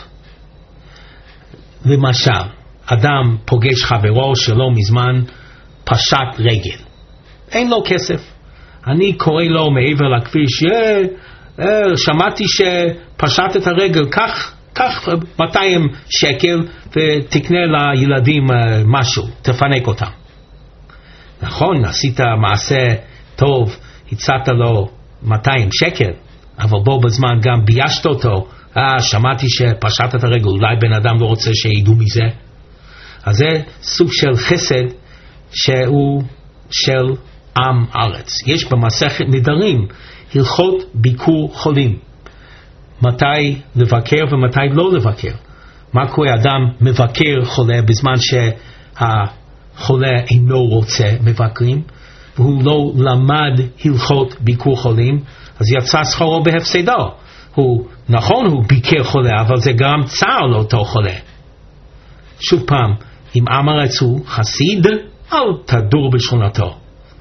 למשל, אדם פוגש חברו שלא מזמן פשט רגל. אין לו כסף. אני קורא לו מעבר לכביש, שמעתי שפשט את הרגל, קח 200 שקל ותקנה לילדים משהו, תפנק אותם. נכון, עשית מעשה טוב, הצעת לו 200 שקל, אבל בו בזמן גם ביישת אותו, שמעתי שפשט את הרגל, אולי בן אדם לא רוצה שידעו מזה. אז זה סוג של חסד שהוא של עם ארץ. יש במסכת נדרים הלכות ביקור חולים, מתי לבקר ומתי לא לבקר. מה קורה? אדם מבקר חולה בזמן שהחולה אינו רוצה מבקרים, והוא לא למד הלכות ביקור חולים, אז יצא שכרו בהפסדו. נכון, הוא ביקר חולה, אבל זה גם צער לאותו חולה. שוב פעם, אם עם ארץ הוא חסיד, אל תדור בשכונתו.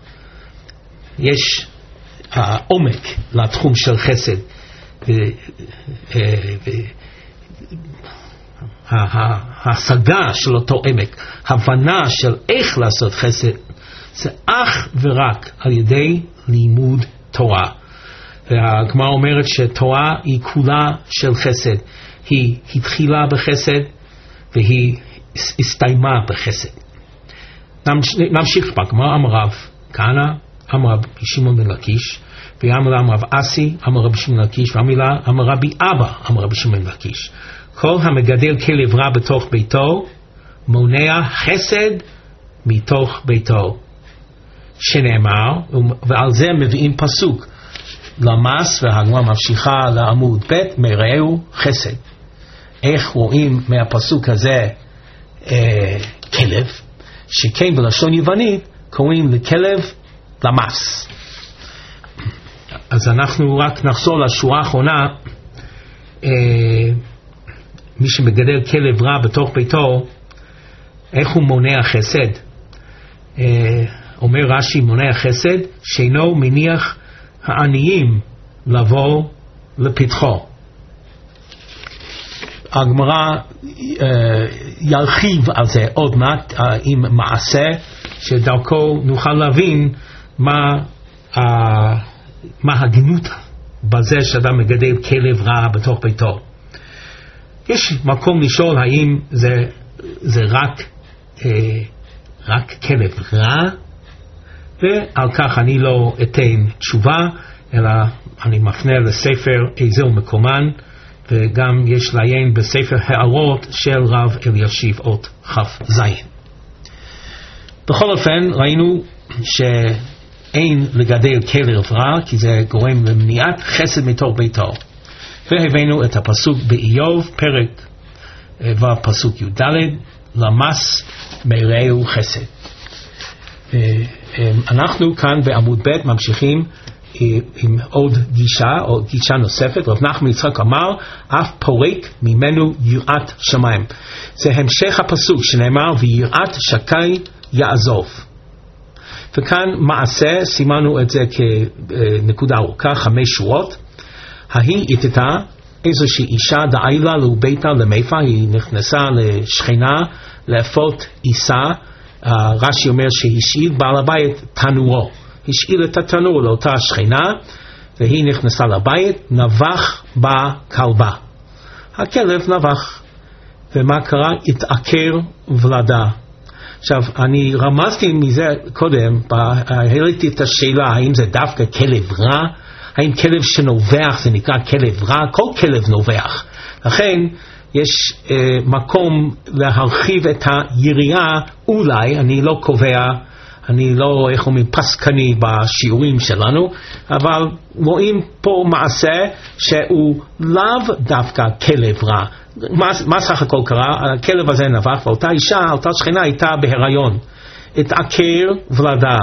יש עומק לתחום של חסד, ההשגה של אותו עמק, הבנה של איך לעשות חסד, זה אך ורק על ידי לימוד תורה. והגמרא אומרת שתורה היא כולה של חסד, היא התחילה בחסד והיא הסתיימה בחסד. נמשיך בגמרא. אמר רב כהנא, אמר רבי שמעון בן לקיש, ואמר רב אסי, אמר רבי שמעון בן לקיש, ואמר רבי אבא, אמר רבי שמעון בן לקיש, כל המגדל כלב רע בתוך ביתו מונע חסד מתוך ביתו, שנאמר, ועל זה מביאים פסוק למס, והגמרא ממשיכה לעמוד ב', מרעהו חסד. איך רואים מהפסוק הזה כלב, שכן בלשון יוונית קוראים לכלב למס. אז אנחנו רק נחזור לשורה האחרונה. מי שמגדל כלב רע בתוך ביתו, איך הוא מונע חסד? אומר רש"י, מונע חסד שאינו מניח העניים לבוא לפתחו. הגמרא ירחיב על זה עוד מעט עם מעשה שדרכו נוכל להבין מה הגנות בזה שאדם מגדל כלב רע בתוך ביתו. יש מקום לשאול האם זה רק כלב רע, ועל כך אני לא אתן תשובה, אלא אני מפנה לספר איזה ומקומן, וגם יש לעיין בספר הערות של רב אלישיב אות כ"ז. בכל אופן ראינו שאין לגדל כלב רע, כי זה גורם למניעת חסד מתוך ביתו. והבאנו את הפסוק באיוב, פרק ופסוק י"ד, למס מרעהו חסד. אנחנו כאן בעמוד ב' ממשיכים עם עוד גישה נוספת. רב נחמן יצחק אמר, אף פורק ממנו יראת שמיים. זה המשך הפסוק שנאמר, ויראת שקי יעזוב. וכאן מעשה, סימנו את זה כנקודה ארוכה, 5 שורות. ההיא איתתה איזושהי אישה דאילה לביתה למיפה, היא נכנסה לשכנה לאפות עיסה. רש"י אומר שהשאיל בעל הבית תנורו, השאיל את התנור לאותה שכנה, והיא נכנסה לבית, נבח בה כלבה. הכלב נבח, ומה קרה? התעקר ולדה. עכשיו, אני רמזתי מזה קודם, העליתי את השאלה, האם זה דווקא כלב רע? האם כלב שנובח זה נקרא כלב רע? כל כלב נובח. לכן יש מקום להרחיב את היריעה, אולי, אני לא קובע, אני לא, איך אומרים, פסקני בשיעורים שלנו, אבל רואים פה מעשה שהוא לאו דווקא כלב רע. מה סך הכל קרה? הכלב הזה נבח, ואותה אישה, אותה שכנה הייתה בהיריון. התעקר ולדה.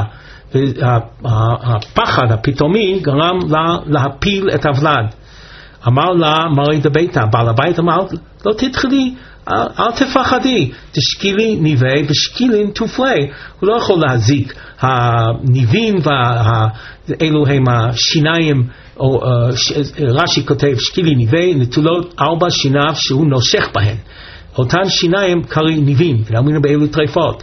הפחד הפתאומי גרם לה להפיל את הוולד. אמר לה מרי דביתה, בעל הבית אמר, לא תתחילי, אל תפחדי, תשקילי ניבי ושקילין תופלי. הוא לא יכול להזיק. הניבים ואלו הם השיניים, רש"י כותב שקילי ניבי נטולות 4 שיניו שהוא נושך בהן. אותן שיניים קראים ניבים, ואמרנו באלו טרפות.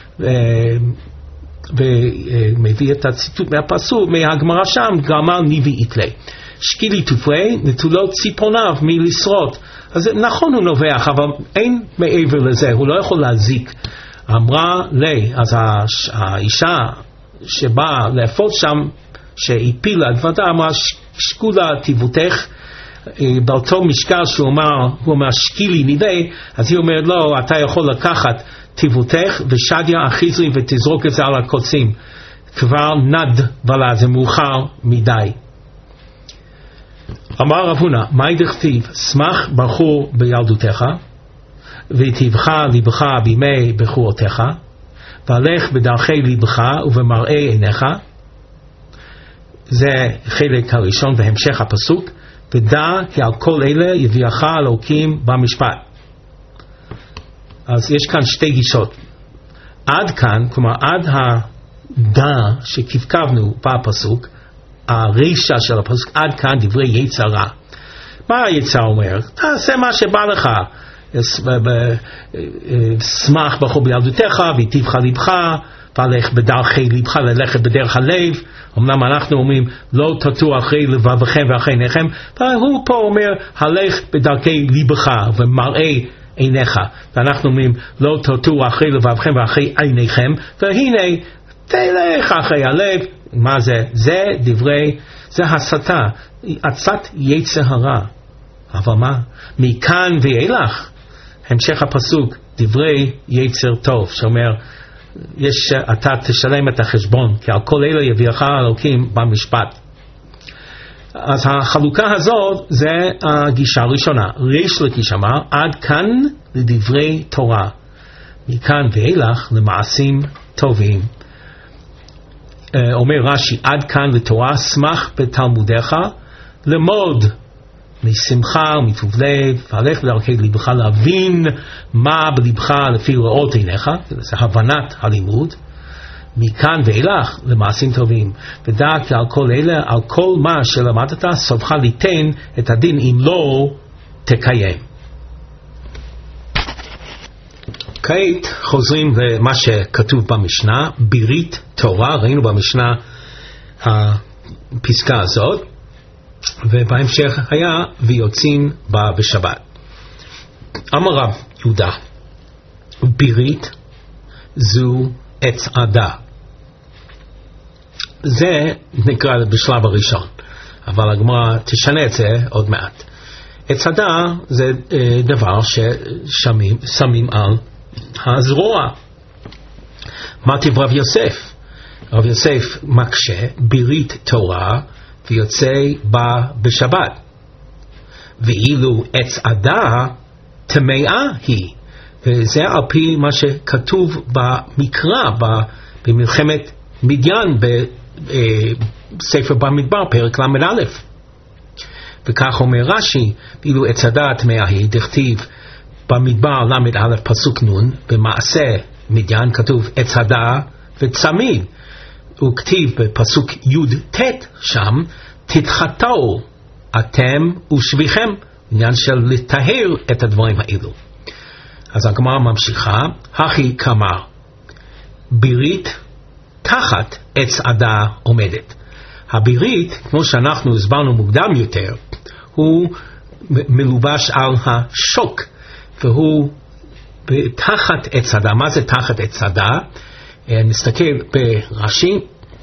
ומביא את הציטוט מהפסוק, מהגמרא שם, גמר ניבי יתלה. שקילי תופלי נטולות ציפורניו מלשרוט. אז נכון הוא נובח, אבל אין מעבר לזה, הוא לא יכול להזיק. אמרה לי, אז האישה שבאה לאפות שם, שהפילה את ודא, אמרה שקולה תיבותך, באותו משקל שהוא אומר שקילי ניבי, אז היא אומרת לו, אתה יכול לקחת תיבותך ושדיה אחיזרי ותזרוק את זה על הקוצים. כבר נד ולה, זה מאוחר מדי. אמר רב הונא, מהי דכתיב? שמח בחור בילדותך, וטיבך ליבך בימי בחורותיך, והלך בדרכי ליבך ובמראה עיניך. זה חלק הראשון והמשך הפסוק, ודע כי על כל אלה יביאך אלוקים במשפט. אז יש כאן 2 גישות. עד כאן, כלומר עד הדע שכבכבנו בפסוק, הרישה של הפסוק, עד כאן דברי יצר רע. מה היצר אומר? תעשה מה שבא לך, שמח בחור בילדותך ויטיבך ליבך, והלך בדרכי ליבך, ללכת בדרך הלב. אמנם אנחנו אומרים לא תטו אחרי לבבכם ואחרי עיניכם, והוא פה אומר הלך בדרכי ליבך ומראה עיניך, ואנחנו אומרים לא תטו אחרי לבבכם ואחרי עיניכם, והנה תלך אחרי הלב. מה זה? זה דברי, זה הסתה, עצת יצר הרע. אבל מה? מכאן ואילך, המשך הפסוק, דברי יצר טוב, שאומר, אתה תשלם את החשבון, כי על כל אלה יביאך אלוקים במשפט. אז החלוקה הזאת, זה הגישה הראשונה. ריש לקיש אמר, עד כאן לדברי תורה. מכאן ואילך למעשים טובים. אומר רש"י, עד כאן לתורה, שמח בתלמודיך, למוד משמחה ומטוב לב, והלך בדרכי ליבך, להבין מה בליבך לפי ראות עיניך, זה הבנת הלימוד. מכאן ואילך למעשים טובים, ודע כי על כל אלה, על כל מה שלמדת, סופך ליתן את הדין אם לא תקיים. כעת חוזרים למה שכתוב במשנה, ברית תורה. ראינו במשנה הפסקה הזאת, ובהמשך היה ויוצאים בה בשבת. אמר רב יהודה, ברית זו עץ עדה. זה נקרא בשלב הראשון, אבל הגמרא תשנה את זה עוד מעט. עץ עדה זה דבר ששמים על הזרוע. מה טיב רב יוסף? רב יוסף מקשה ברית תורה ויוצא בה בשבת, ואילו עץ עדה טמאה היא, וזה על פי מה שכתוב במקרא במלחמת מדיין בספר במדבר פרק ל"א. וכך אומר רש"י, ואילו עץ עדה טמאה היא, דכתיב במדבר ל"א פסוק נ', במעשה מדיין כתוב עץ עדה וצמיד, וכתיב בפסוק י"ט שם, תתחטאו אתם ושביכם, עניין של לטהר את הדברים האלו. אז הגמרא ממשיכה, הכי כמר, ברית תחת עץ עדה עומדת. הברית, כמו שאנחנו הסברנו מוקדם יותר, הוא מלובש על השוק, והוא תחת עץ עדה. מה זה תחת עץ עדה? נסתכל ברש"י,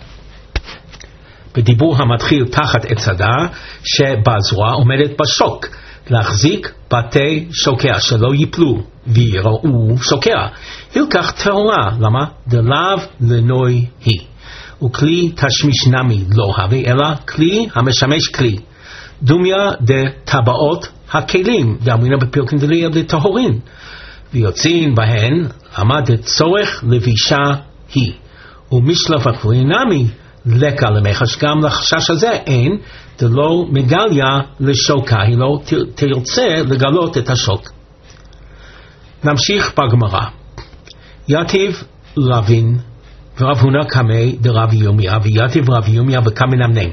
בדיבור המתחיל תחת עץ עדה, שבזרוע עומדת בשוק, להחזיק בתי שוקע שלא ייפלו ויראו שוקע. הלקח טהורה, למה? דלאו לנוי היא, וכלי תשמיש נמי לא הווה, אלא כלי המשמש כלי. דומיה דטבעות הכלים, דאמרינה בפרקין דליה דטהורין, ויוצאים בהן, למה דצורך לבישה היא, ומשלף הכלי נמי לקה למחש, גם לחשש הזה אין, דלא מגליה לשוקה, היא לא תרצה לגלות את השוק. נמשיך בגמרא. יתיב רבין ורב הונא קמי דרב ירמיה, ויתיב רב ירמיה וקמי נמנם.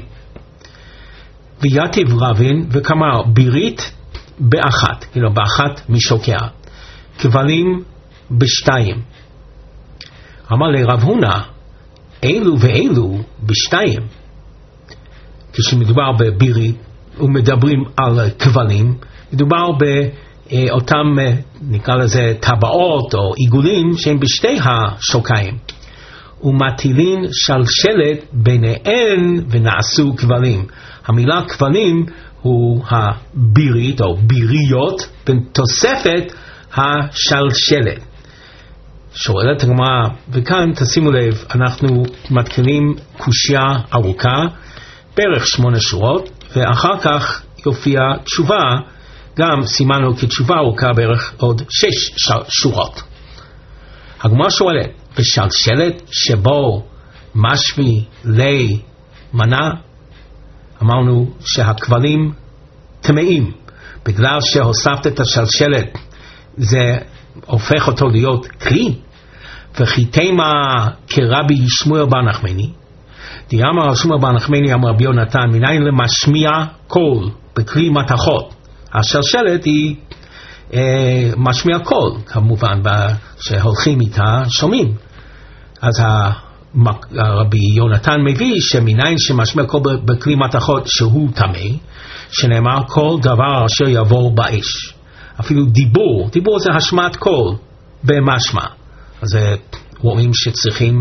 ויתיב רבין וקמר בירית באחת, באחת משוקע, כבלים בשתיים. אמר לרב הונא, אלו ואלו בשתיים. כשמדובר בבירית ומדברים על כבלים, מדובר באותם, נקרא לזה טבעות או עיגולים שהם בשתי השוקעים. ומטילין שלשלת ביניהן ונעשו כבלים. המילה כבלים הוא הבירית או ביריות בתוספת השלשלת. שואלת הגמרא, וכאן תשימו לב, אנחנו מתחילים קושיה ארוכה, בערך 8 שורות, ואחר כך יופיע תשובה, גם סימנו כתשובה ארוכה בערך עוד 6 שורות. הגמרא שואלת, ושלשלת שבו משוי לי מנה, אמרנו שהכבלים טמאים, בגלל שהוספת את השלשלת זה הופך אותו להיות כלי. וכי תימה כרבי שמואל בר נחמני, דאמר שמואל בר נחמני אמר רבי יונתן, מניין למשמיע קול בכלי מתכות. השלשלת היא משמיע קול, כמובן שהולכים איתה שומעים. אז רבי יונתן מביא שמניין שמשמיע קול בכלי מתכות שהוא טמא, שנאמר כל דבר אשר יעבור באש. אפילו דיבור זה השמעת קול במשמע. אז רואים שצריכים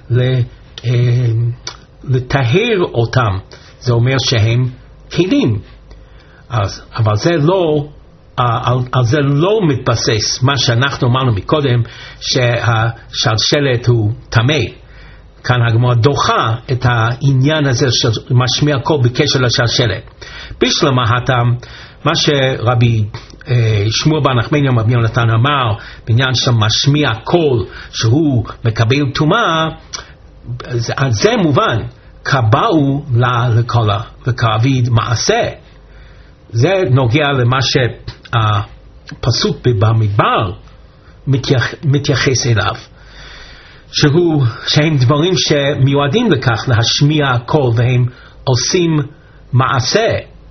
לטהר אותם, זה אומר שהם כלים. אבל זה לא, על זה לא מתבסס מה שאנחנו אמרנו מקודם, שהשלשלת הוא טמא. כאן הגמרא דוחה את העניין הזה של משמיע קול בקשר לשלשלת. בשלמה הטעם, מה שרבי שמואל בר נחמני רבי יונתן אמר בעניין של משמיע קול שהוא מקבל טומאה, זה מובן, קבעו לכעביד מעשה. זה נוגע למה שהפסוק במדבר מתייחס אליו, שהם דברים שמיועדים לכך להשמיע קול והם עושים מעשה.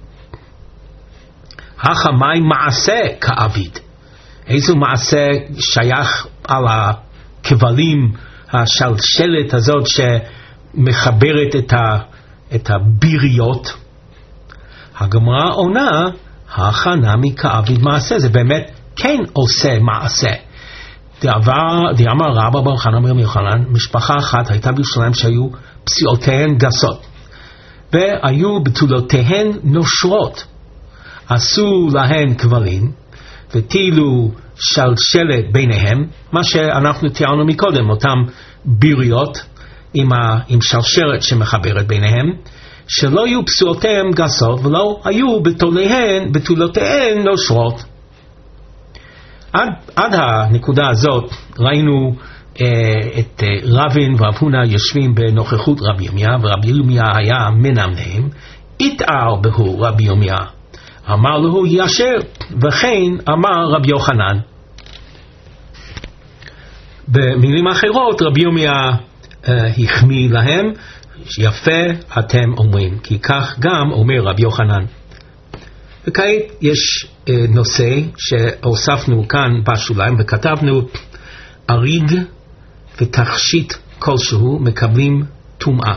החמי מעשה כעביד. איזה מעשה שייך על הכבלים, השלשלת הזאת שמחברת את הביריות? הגמרא עונה, החנמי כעביד מעשה. זה באמת כן עושה מעשה. דאמר רבא בר חנא בן יוחנן, משפחה אחת הייתה בירושלים שהיו פסיעותיהן גסות, והיו בתולותיהן נושרות. עשו להן כבלים וטילו שלשלת ביניהם, מה שאנחנו תיארנו מקודם, אותם ביריות עם שלשלת שמחברת ביניהם, שלא יהיו פסולותיהם גסות ולא היו בתולותיהן נושרות. עד הנקודה הזאת ראינו את רבין ורב הונא יושבים בנוכחות רבי ירמיה, ורבי ירמיה היה מנמנם. התאר בהו רבי ירמיה, אמר לו ישר, וכן אמר רבי יוחנן. במילים אחרות רבי ירמיה החמיא להם, יפה אתם אומרים, כי כך גם אומר רבי יוחנן. וכעת יש נושא שהוספנו כאן בשוליים וכתבנו, אריג ותכשיט כלשהו מקבלים טומאה.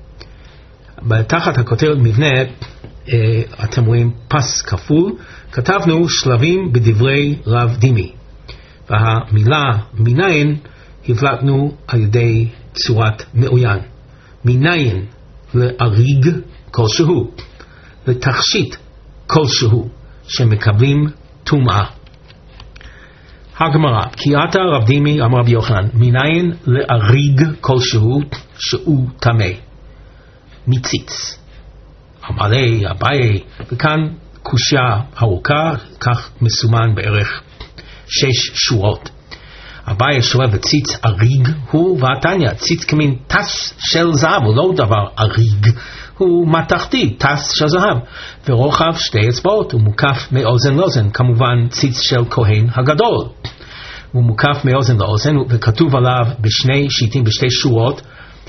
תחת הכותרת מבנה אתם רואים פס כפול, כתבנו שלבים בדברי רב דימי, והמילה מניין הבלטנו על ידי צורת מעוין. מניין לאריג כלשהו, לתכשיט כלשהו שמקבלים טומאה. הגמרא, כי עתה רב דימי אמר רבי יוחנן, מניין לאריג כלשהו שהוא טמא? מציץ. אמר לי אביי, וכאן קושיה ארוכה, כך מסומן בערך 6 שורות. אביי שואל, וציץ אריג הוא? ועתניא, ציץ כמין טס של זהב, הוא לא דבר אריג, הוא מתכתי, טס של זהב, ורוחב 2 אצבעות, הוא מוקף מאוזן לאוזן, כמובן ציץ של כהן הגדול. הוא מוקף מאוזן לאוזן, וכתוב עליו בשני שיטים, בשתי שורות,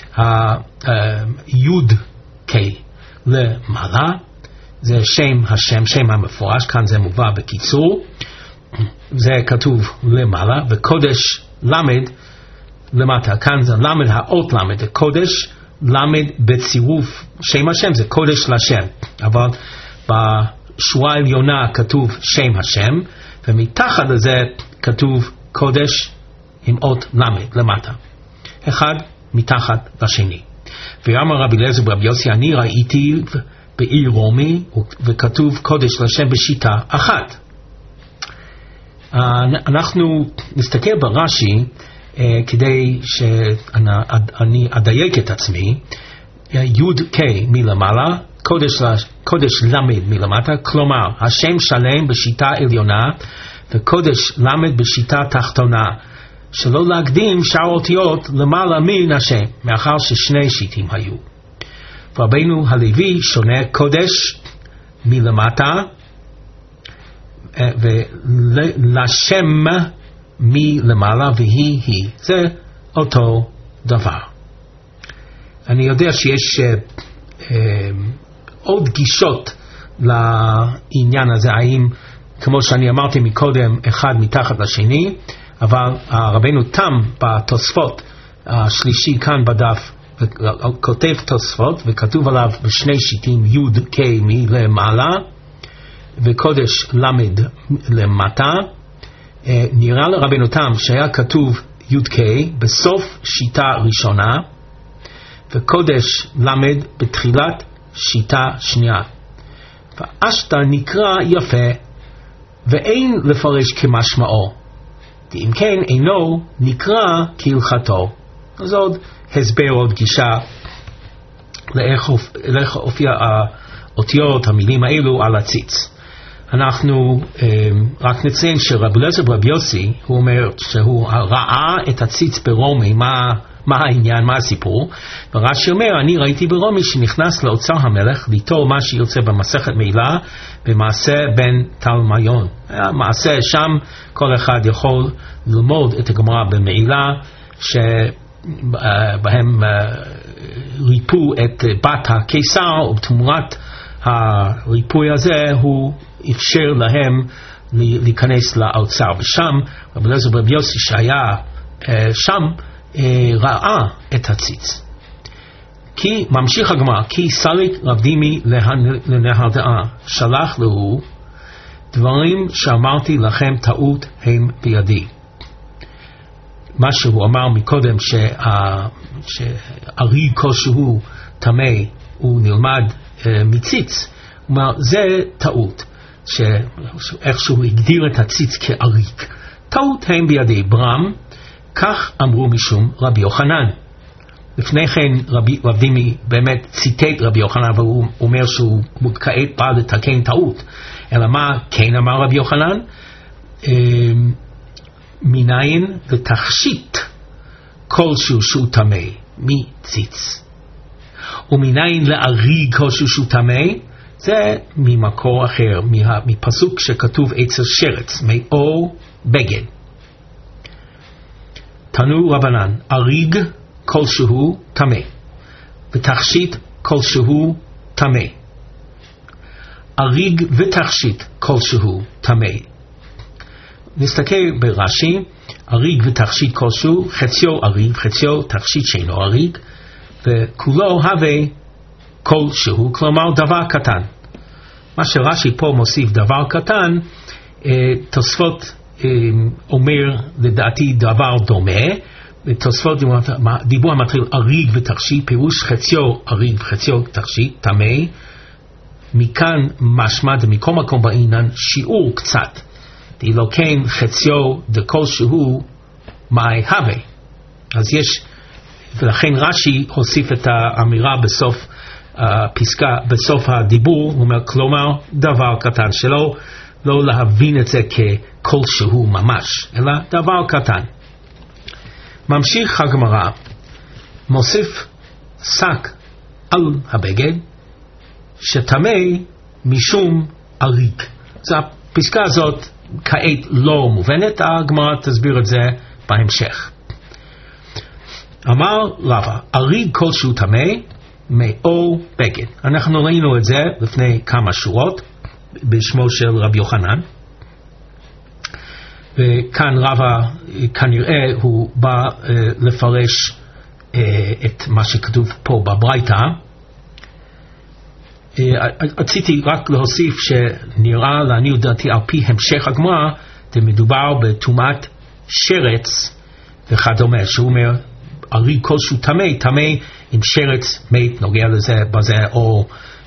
יוד קי למעלה, זה שם השם, שם המפורש, כאן זה מובא בקיצור, זה כתוב למעלה, וקודש למד למטה, כאן זה למד, האות למד, קודש למד בצירוף שם השם, זה קודש לשם, אבל בשורה העליונה כתוב שם השם, ומתחת לזה כתוב קודש עם אות למד למטה, אחד מתחת לשני. ואמר רבי אליעזר ברבי יוסי, אני ראיתי בעיר רומי וכתוב קודש לשם בשיטה אחת. אנחנו נסתכל ברש"י כדי שאני אדייק את עצמי, יוד קי מלמעלה, קודש למד מלמטה, כלומר השם שלם בשיטה עליונה וקודש למד בשיטה תחתונה, שלא להקדים שאר אותיות למעלה מן השם, מאחר ששני שיטים היו. ורבנו הלוי שונה קודש מלמטה ולשם מלמעלה, והיא, זה אותו דבר. אני יודע שיש עוד גישות לעניין הזה, האם כמו שאני אמרתי מקודם אחד מתחת לשני, אבל רבנו תם בתוספות השלישי כאן בדף כותב תוספות וכתוב עליו בשני שיטים יוד קי מלמעלה וקודש למד למטה. נראה לרבנו תם שהיה כתוב יוד קי בסוף שיטה ראשונה וקודש למד בתחילת שיטה שנייה, ואשתא נקרא יפה ואין לפרש כמשמעו, ואם כן אינו נקרא כהלכתו. אז עוד הסבר, עוד גישה לאיך הופיע האותיות, המילים האלו על הציץ. אנחנו רק נציין שרבי אליעזר ברבי יוסי, הוא אומר שהוא ראה את הציץ ברומי, מה העניין, מה הסיפור, ורש"י אומר, אני ראיתי ברומי שנכנס לאוצר המלך ליטול מה שיוצא במסכת מעילה במעשה בן תלמיון. מעשה שם כל אחד יכול ללמוד את הגמרא במעילה שבהם ריפו את בת הקיסר, ובתמורת הריפוי הזה הוא אפשר להם להיכנס לאוצר, ושם רבי אליעזר ברבי יוסי שהיה שם ראה את הציץ. כי ממשיך הגמרא, כי סליק רב דימי לנהרדעה, שלח לו דברים שאמרתי לכם טעות הם בידי. מה שהוא אמר מקודם שארי כלשהו טמא הוא נלמד מציץ, הוא אומר זה טעות, איך שהוא הגדיר את הציץ כאריק, טעות הם בידי. ברם כך אמרו משום רבי יוחנן. לפני כן רב דימי באמת ציטט רבי יוחנן, והוא אומר שהוא כעת בא לתקן טעות. אלא מה כן אמר רבי יוחנן? מניין ותכשיט כלשהו שהוא טמא מציץ, ומניין לארי כלשהו שהוא טמא, זה ממקור אחר, מפסוק שכתוב עצר שרץ, מאור בגד. תנו רבנן, אריג כלשהו טמא ותכשיט כלשהו טמא. אריג ותכשיט כלשהו טמא. נסתכל ברש"י, אריג ותכשיט כלשהו, חציו אריג, חציו תכשיט שאינו אריג, וכולו הווה כלשהו, כלומר דבר קטן. מה שרש"י פה מוסיף דבר קטן, תוספות אומר לדעתי דבר דומה, תוספות דיבור המתחיל אריג ותכשיט, פירוש חציו אריג וחציו תכשיט טמא. מכאן משמע מכל מקום בעינן שיעור קצת, דאילו כן חציו דכלשהו מאי הווה. אז יש, ולכן רש"י הוסיף את האמירה בסוף הפסקה, בסוף הדיבור, הוא אומר כלומר דבר קטן, שלא להבין את זה ככלשהו ממש, אלא דבר קטן. ממשיך הגמרא, מוסיף שק על הבגד שטמא משום אריג. אז הפסקה הזאת כעת לא מובנת, הגמרא תסביר את זה בהמשך. אמר רבא, אריג כלשהו טמא מאור בגד. אנחנו ראינו את זה לפני כמה שורות בשמו של רבי יוחנן, וכאן רבא כנראה הוא בא לפרש את מה שכתוב פה בברייתא. רציתי רק להוסיף שנראה לעניות דעתי על פי המשך הגמרא מדובר בטומאת שרץ וכדומה, שהוא אומר אריג כלשהו טמא, טמא עם שרץ מת, נוגע לזה בזה, או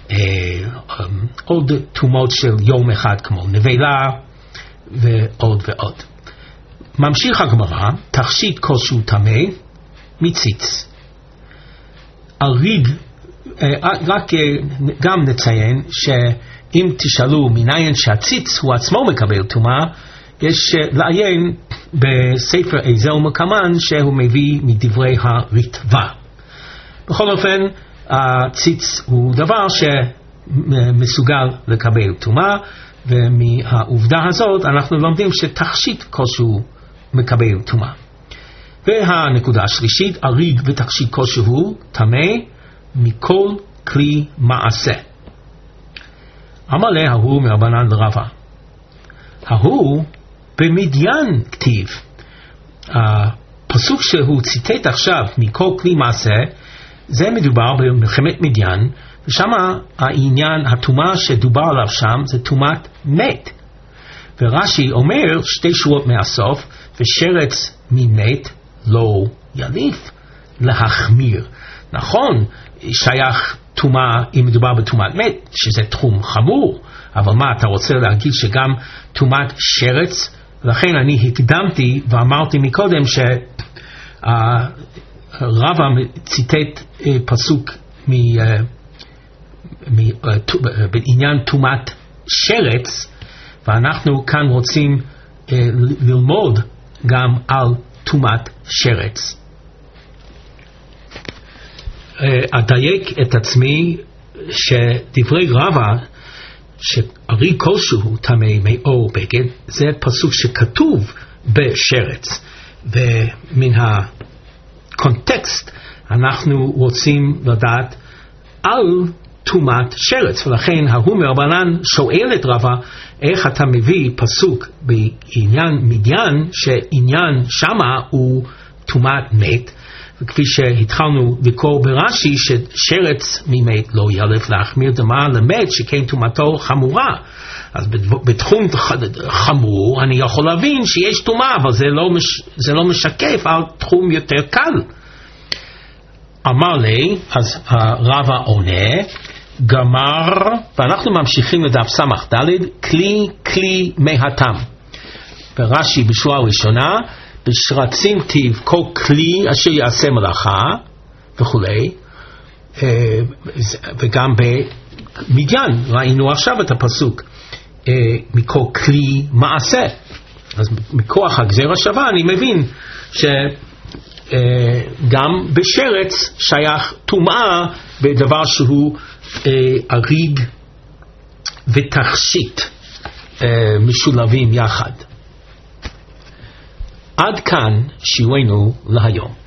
עוד טומאות של יום אחד כמו נבלה ועוד ועוד. ממשיך הגמרא, תכשיט כלשהו טמא מציץ. אריג, רק גם נציין שאם תשאלו מניין שהציץ הוא עצמו מקבל טומאה, יש לעיין בספר עזר מקמן שהוא מביא מדברי הריטב"א. בכל אופן, הציץ הוא דבר שמסוגל לקבל טומאה, ומהעובדה הזאת אנחנו לומדים שתכשיט כלשהו מקבל טומאה. והנקודה השלישית, אריג ותכשיט כלשהו טמא מכל כלי מעשה. אמר לה ההוא מרבנן לרבא, ההוא במדיין כתיב. הפסוק שהוא ציטט עכשיו מכל כלי מעשה, זה מדובר במלחמת מדיין, ושם העניין, הטומאה שדובר עליו שם זה טומאת מת. ורש"י אומר שתי שורות מהסוף, ושרץ ממת לא יליף, להחמיר. נכון, שייך טומאה אם מדובר בטומאת מת, שזה תחום חמור, אבל מה אתה רוצה להגיד שגם טומאת שרץ? לכן אני הקדמתי ואמרתי מקודם רבא ציטט פסוק בעניין טומאת שרץ, ואנחנו כאן רוצים ללמוד גם על טומאת שרץ. אדייק את עצמי שדברי רבא שאריג כלשהו טמא מאור בגד, זה פסוק שכתוב בשרץ, ומן הקונטקסט אנחנו רוצים לדעת על טומאת שרץ, ולכן ההוא מרבנן שואל את רבא, איך אתה מביא פסוק בעניין מדיין שעניין שמה הוא טומאת מת, וכפי שהתחלנו לקרוא ברש"י ששרץ ממת לא ילף, להחמיר דמה למת שכן טומאתו חמורה. אז בתחום חמור אני יכול להבין שיש טומאה, אבל זה לא משקף על תחום יותר קל. אמר לי, אז הרבא עונה, גמר, ואנחנו ממשיכים לדף סמך ד', כלי מהתם. ברש"י בשורה הראשונה, בשרצים כתיב כל כלי אשר יעשה מלאכה וכולי, וגם במדיין ראינו עכשיו את הפסוק מכל כלי מעשה. אז מכוח הגזרה שווה אני מבין שגם בשרץ שייך טומאה בדבר שהוא אריג ותכשיט משולבים יחד. עד כאן שיעורנו להיום.